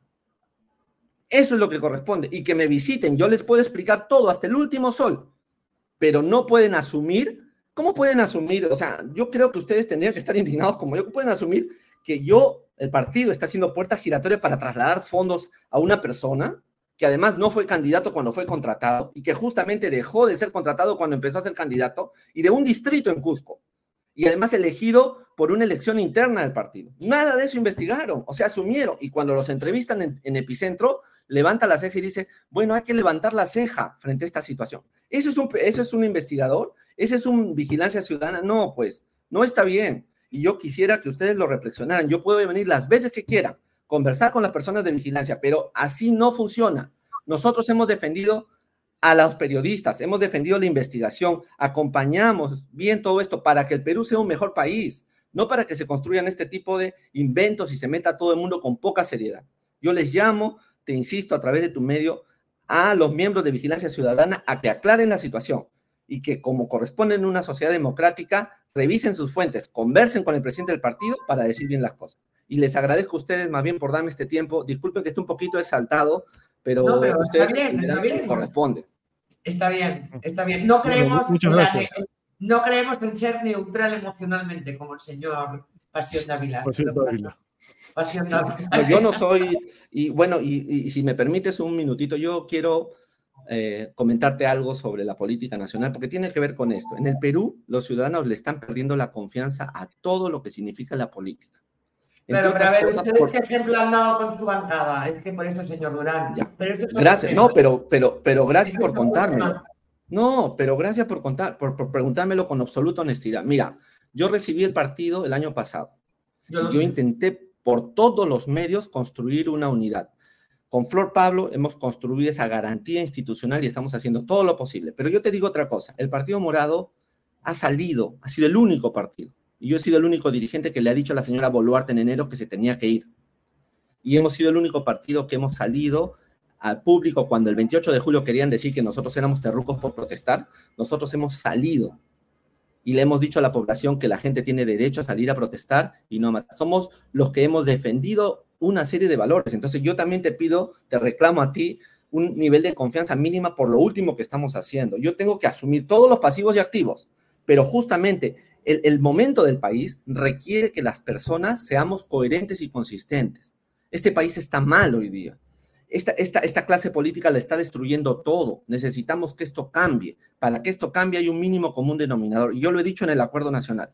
Eso es lo que corresponde. Y que me visiten. Yo les puedo explicar todo, hasta el último sol. Pero no pueden asumir. ¿Cómo pueden asumir? O sea, yo creo que ustedes tendrían que estar indignados como yo. ¿Cómo pueden asumir que yo, el partido, está haciendo puerta giratoria para trasladar fondos a una persona que además no fue candidato cuando fue contratado y que justamente dejó de ser contratado cuando empezó a ser candidato y de un distrito en Cusco? Y además elegido por una elección interna del partido. Nada de eso investigaron, o sea, asumieron. Y cuando los entrevistan en, en Epicentro, levanta la ceja y dice, bueno, hay que levantar la ceja frente a esta situación. ¿Eso es un, eso es un investigador? ¿Ese es un vigilancia ciudadana? No, pues, no está bien. Y yo quisiera que ustedes lo reflexionaran. Yo puedo venir las veces que quiera, conversar con las personas de vigilancia, pero así no funciona. Nosotros hemos defendido a los periodistas, hemos defendido la investigación, acompañamos bien todo esto para que el Perú sea un mejor país, no para que se construyan este tipo de inventos y se meta a todo el mundo con poca seriedad. Yo les llamo, te insisto, a través de tu medio, a los miembros de Vigilancia Ciudadana a que aclaren la situación y que, como corresponde en una sociedad democrática, revisen sus fuentes, conversen con el presidente del partido para decir bien las cosas. Y les agradezco a ustedes más bien por darme este tiempo. Disculpen que esté un poquito exaltado, pero, no, pero ustedes está bien, está bien. corresponde. Está bien, está bien. No creemos, bueno, en la, no creemos en ser neutral emocionalmente, como el señor Pasión Dávila. Pasión Dávila. Pasión sí, sí. No, yo no soy, y bueno, y, y si me permites un minutito, yo quiero eh, comentarte algo sobre la política nacional, porque tiene que ver con esto. En el Perú, los ciudadanos le están perdiendo la confianza a todo lo que significa la política. Pero, pero a ver, cosas, ¿ustedes por... qué ejemplo han dado con su bancada? Es que por eso, señor Durán. Ya. Pero eso es gracias, no, pero, pero, pero gracias por es contármelo. No, pero gracias por, contar, por, por preguntármelo con absoluta honestidad. Mira, yo recibí el partido el año pasado. Yo, y yo intenté por todos los medios construir una unidad. Con Flor Pablo hemos construido esa garantía institucional y estamos haciendo todo lo posible. Pero yo te digo otra cosa, el Partido Morado ha salido, ha sido el único partido. Y yo he sido el único dirigente que le ha dicho a la señora Boluarte en enero que se tenía que ir. Y hemos sido el único partido que hemos salido al público cuando el veintiocho de julio querían decir que nosotros éramos terrucos por protestar. Nosotros hemos salido y le hemos dicho a la población que la gente tiene derecho a salir a protestar y no matar. Somos los que hemos defendido una serie de valores. Entonces yo también te pido, te reclamo a ti un nivel de confianza mínima por lo último que estamos haciendo. Yo tengo que asumir todos los pasivos y activos, pero justamente el, el momento del país requiere que las personas seamos coherentes y consistentes. Este país está mal hoy día. Esta, esta, esta clase política la está destruyendo todo. Necesitamos que esto cambie. Para que esto cambie hay un mínimo común denominador. Y yo lo he dicho en el Acuerdo Nacional.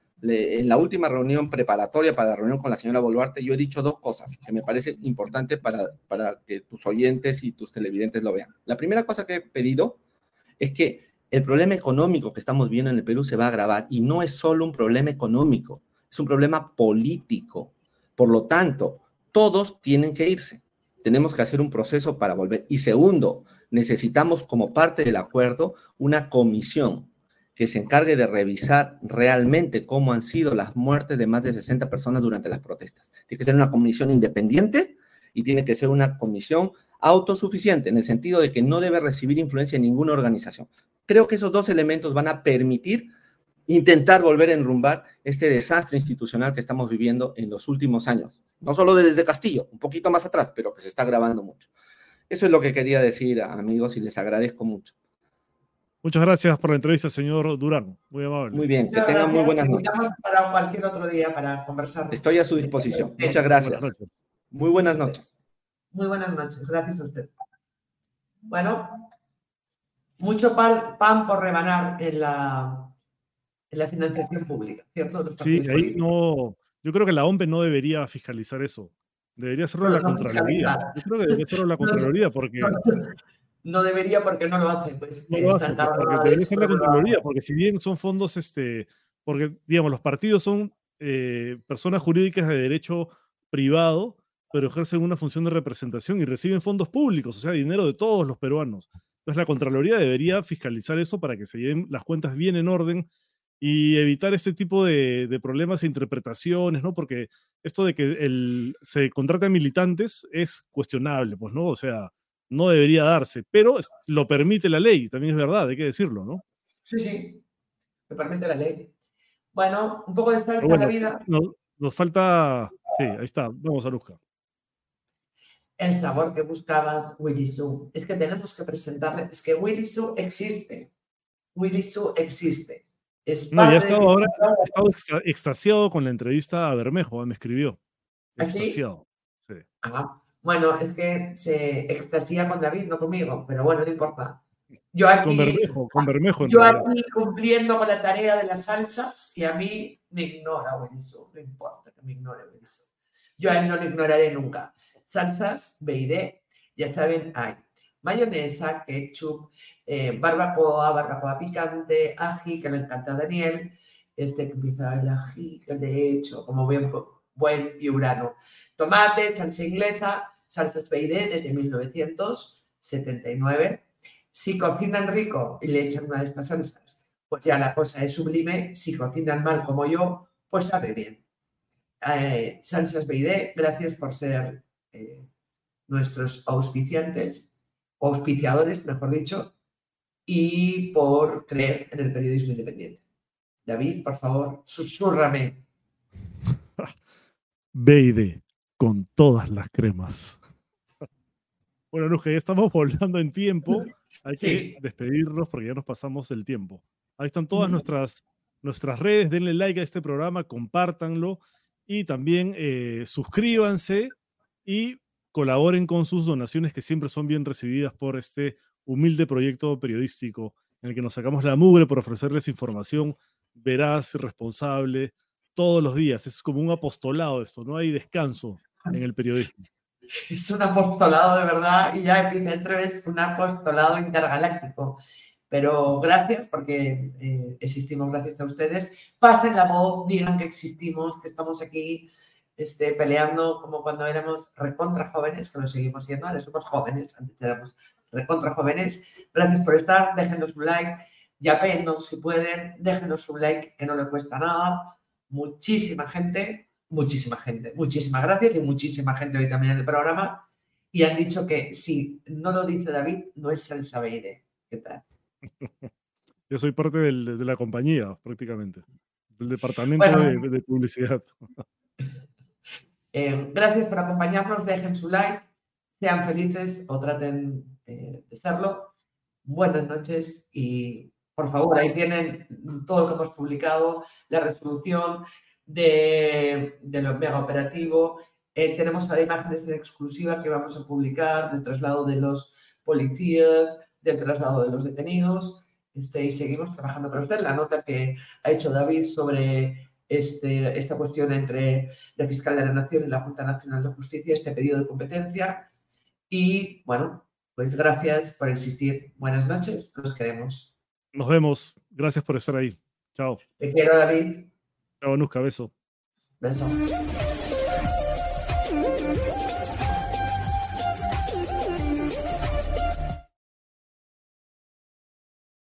Le, en la última reunión preparatoria para la reunión con la señora Boluarte, yo he dicho dos cosas que me parece importante para, para que tus oyentes y tus televidentes lo vean. La primera cosa que he pedido es que el problema económico que estamos viendo en el Perú se va a agravar y no es solo un problema económico, es un problema político. Por lo tanto, todos tienen que irse. Tenemos que hacer un proceso para volver. Y segundo, necesitamos como parte del acuerdo una comisión que se encargue de revisar realmente cómo han sido las muertes de más de sesenta personas durante las protestas. Tiene que ser una comisión independiente y tiene que ser una comisión autosuficiente, en el sentido de que no debe recibir influencia de ninguna organización. Creo que esos dos elementos van a permitir intentar volver a enrumbar este desastre institucional que estamos viviendo en los últimos años. No solo desde Castillo, un poquito más atrás, pero que se está agravando mucho. Eso es lo que quería decir, amigos, y les agradezco mucho. Muchas gracias por la entrevista, señor Durán. Muy amable. Muy bien, que tengan muy buenas noches. Para cualquier otro día para conversar. Estoy a su disposición. Muchas gracias. Muy buenas noches. Muy buenas noches. Gracias a usted. Bueno, mucho pan, pan por rebanar en la, en la financiación pública, ¿cierto? Sí, ahí no. Yo creo que la O M P E no debería fiscalizar eso. Debería hacerlo no, la no, Contraloría. Yo creo que debería hacerlo la Contraloría porque... No, no debería porque no lo hace. Pues, no lo hace, pues, porque debería ser la Contraloría, porque si bien son fondos, este, porque, digamos, los partidos son eh, personas jurídicas de derecho privado, pero ejercen una función de representación y reciben fondos públicos, o sea, dinero de todos los peruanos. Entonces la Contraloría debería fiscalizar eso para que se lleven las cuentas bien en orden y evitar ese tipo de, de problemas e interpretaciones, ¿no? Porque esto de que el, se contraten militantes es cuestionable, pues, ¿no? O sea, no debería darse, pero lo permite la ley, también es verdad, hay que decirlo, ¿no? Sí, sí, lo permite la ley. Bueno, un poco de salsa bueno, a la vida. No, nos falta, sí, ahí está, vamos a buscar. El sabor que buscabas, Willy Su. Es que tenemos que presentarle, es que Willy Su existe. Willy Su existe. Es no, ya ha estado ahora, ha estado extasiado con la entrevista a Bermejo, me escribió. Extasiado. ¿Sí? Sí. Ah, bueno, es que se extasía con David, no conmigo, pero bueno, no importa. Yo aquí, con Bermejo, con Bermejo. Yo aquí cumpliendo con la tarea de las salsas y a mí me ignora Willy Su, no importa que me ignore Willy Su. Yo a él no lo ignoraré nunca. Salsas B y D, ya saben, hay mayonesa, ketchup, eh, barbacoa, barbacoa picante, ají, que le encanta a Daniel, este que empieza el ají, que de hecho, como buen, buen piurano, tomate, salsa inglesa, salsas B y D desde mil novecientos setenta y nueve. Si cocinan rico y le echan una de estas salsas, pues ya la cosa es sublime. Si cocinan mal como yo, pues sabe bien. Eh, salsas B y D, gracias por ser eh, nuestros auspiciantes, auspiciadores, mejor dicho, y por creer en el periodismo independiente. David, por favor, susúrrame. B y D, con todas las cremas. Bueno, Luz, que ya estamos volando en tiempo. Hay sí. que despedirnos porque ya nos pasamos el tiempo. Ahí están todas uh-huh. nuestras, nuestras redes. Denle like a este programa, compártanlo y también eh, suscríbanse y colaboren con sus donaciones que siempre son bien recibidas por este humilde proyecto periodístico en el que nos sacamos la mugre por ofrecerles información veraz, responsable, todos los días. Es como un apostolado esto, no hay descanso en el periodismo. Es un apostolado de verdad, y ya Epicentro es un apostolado intergaláctico. Pero gracias, porque eh, existimos gracias a ustedes. Pasen la voz, digan que existimos, que estamos aquí este, peleando como cuando éramos recontra jóvenes, que lo seguimos siendo, ahora somos jóvenes, antes éramos recontra jóvenes. Gracias por estar, déjenos un like, yapéennos si pueden, déjenos un like que no le cuesta nada. Muchísima gente, muchísima gente, muchísimas gracias y muchísima gente hoy también en el programa. Y han dicho que si no lo dice David, no es el Sabeire. ¿Qué tal? Yo soy parte del, de la compañía, prácticamente, del departamento bueno, de, de publicidad. Eh, gracias por acompañarnos, dejen su like, sean felices o traten eh, de serlo. Buenas noches y, por favor, ahí tienen todo lo que hemos publicado, la resolución de, de lo mega operativo. Eh, tenemos ahora imágenes en exclusiva que vamos a publicar del traslado de los policías, del traslado de los detenidos, este, y seguimos trabajando para usted. La nota que ha hecho David sobre este, esta cuestión entre la Fiscal de la Nación y la Junta Nacional de Justicia, este pedido de competencia. Y, bueno, pues gracias por existir. Buenas noches, los queremos. Nos vemos. Gracias por estar ahí. Chao. Te quiero, David. Chao, Anuska. Beso. Beso.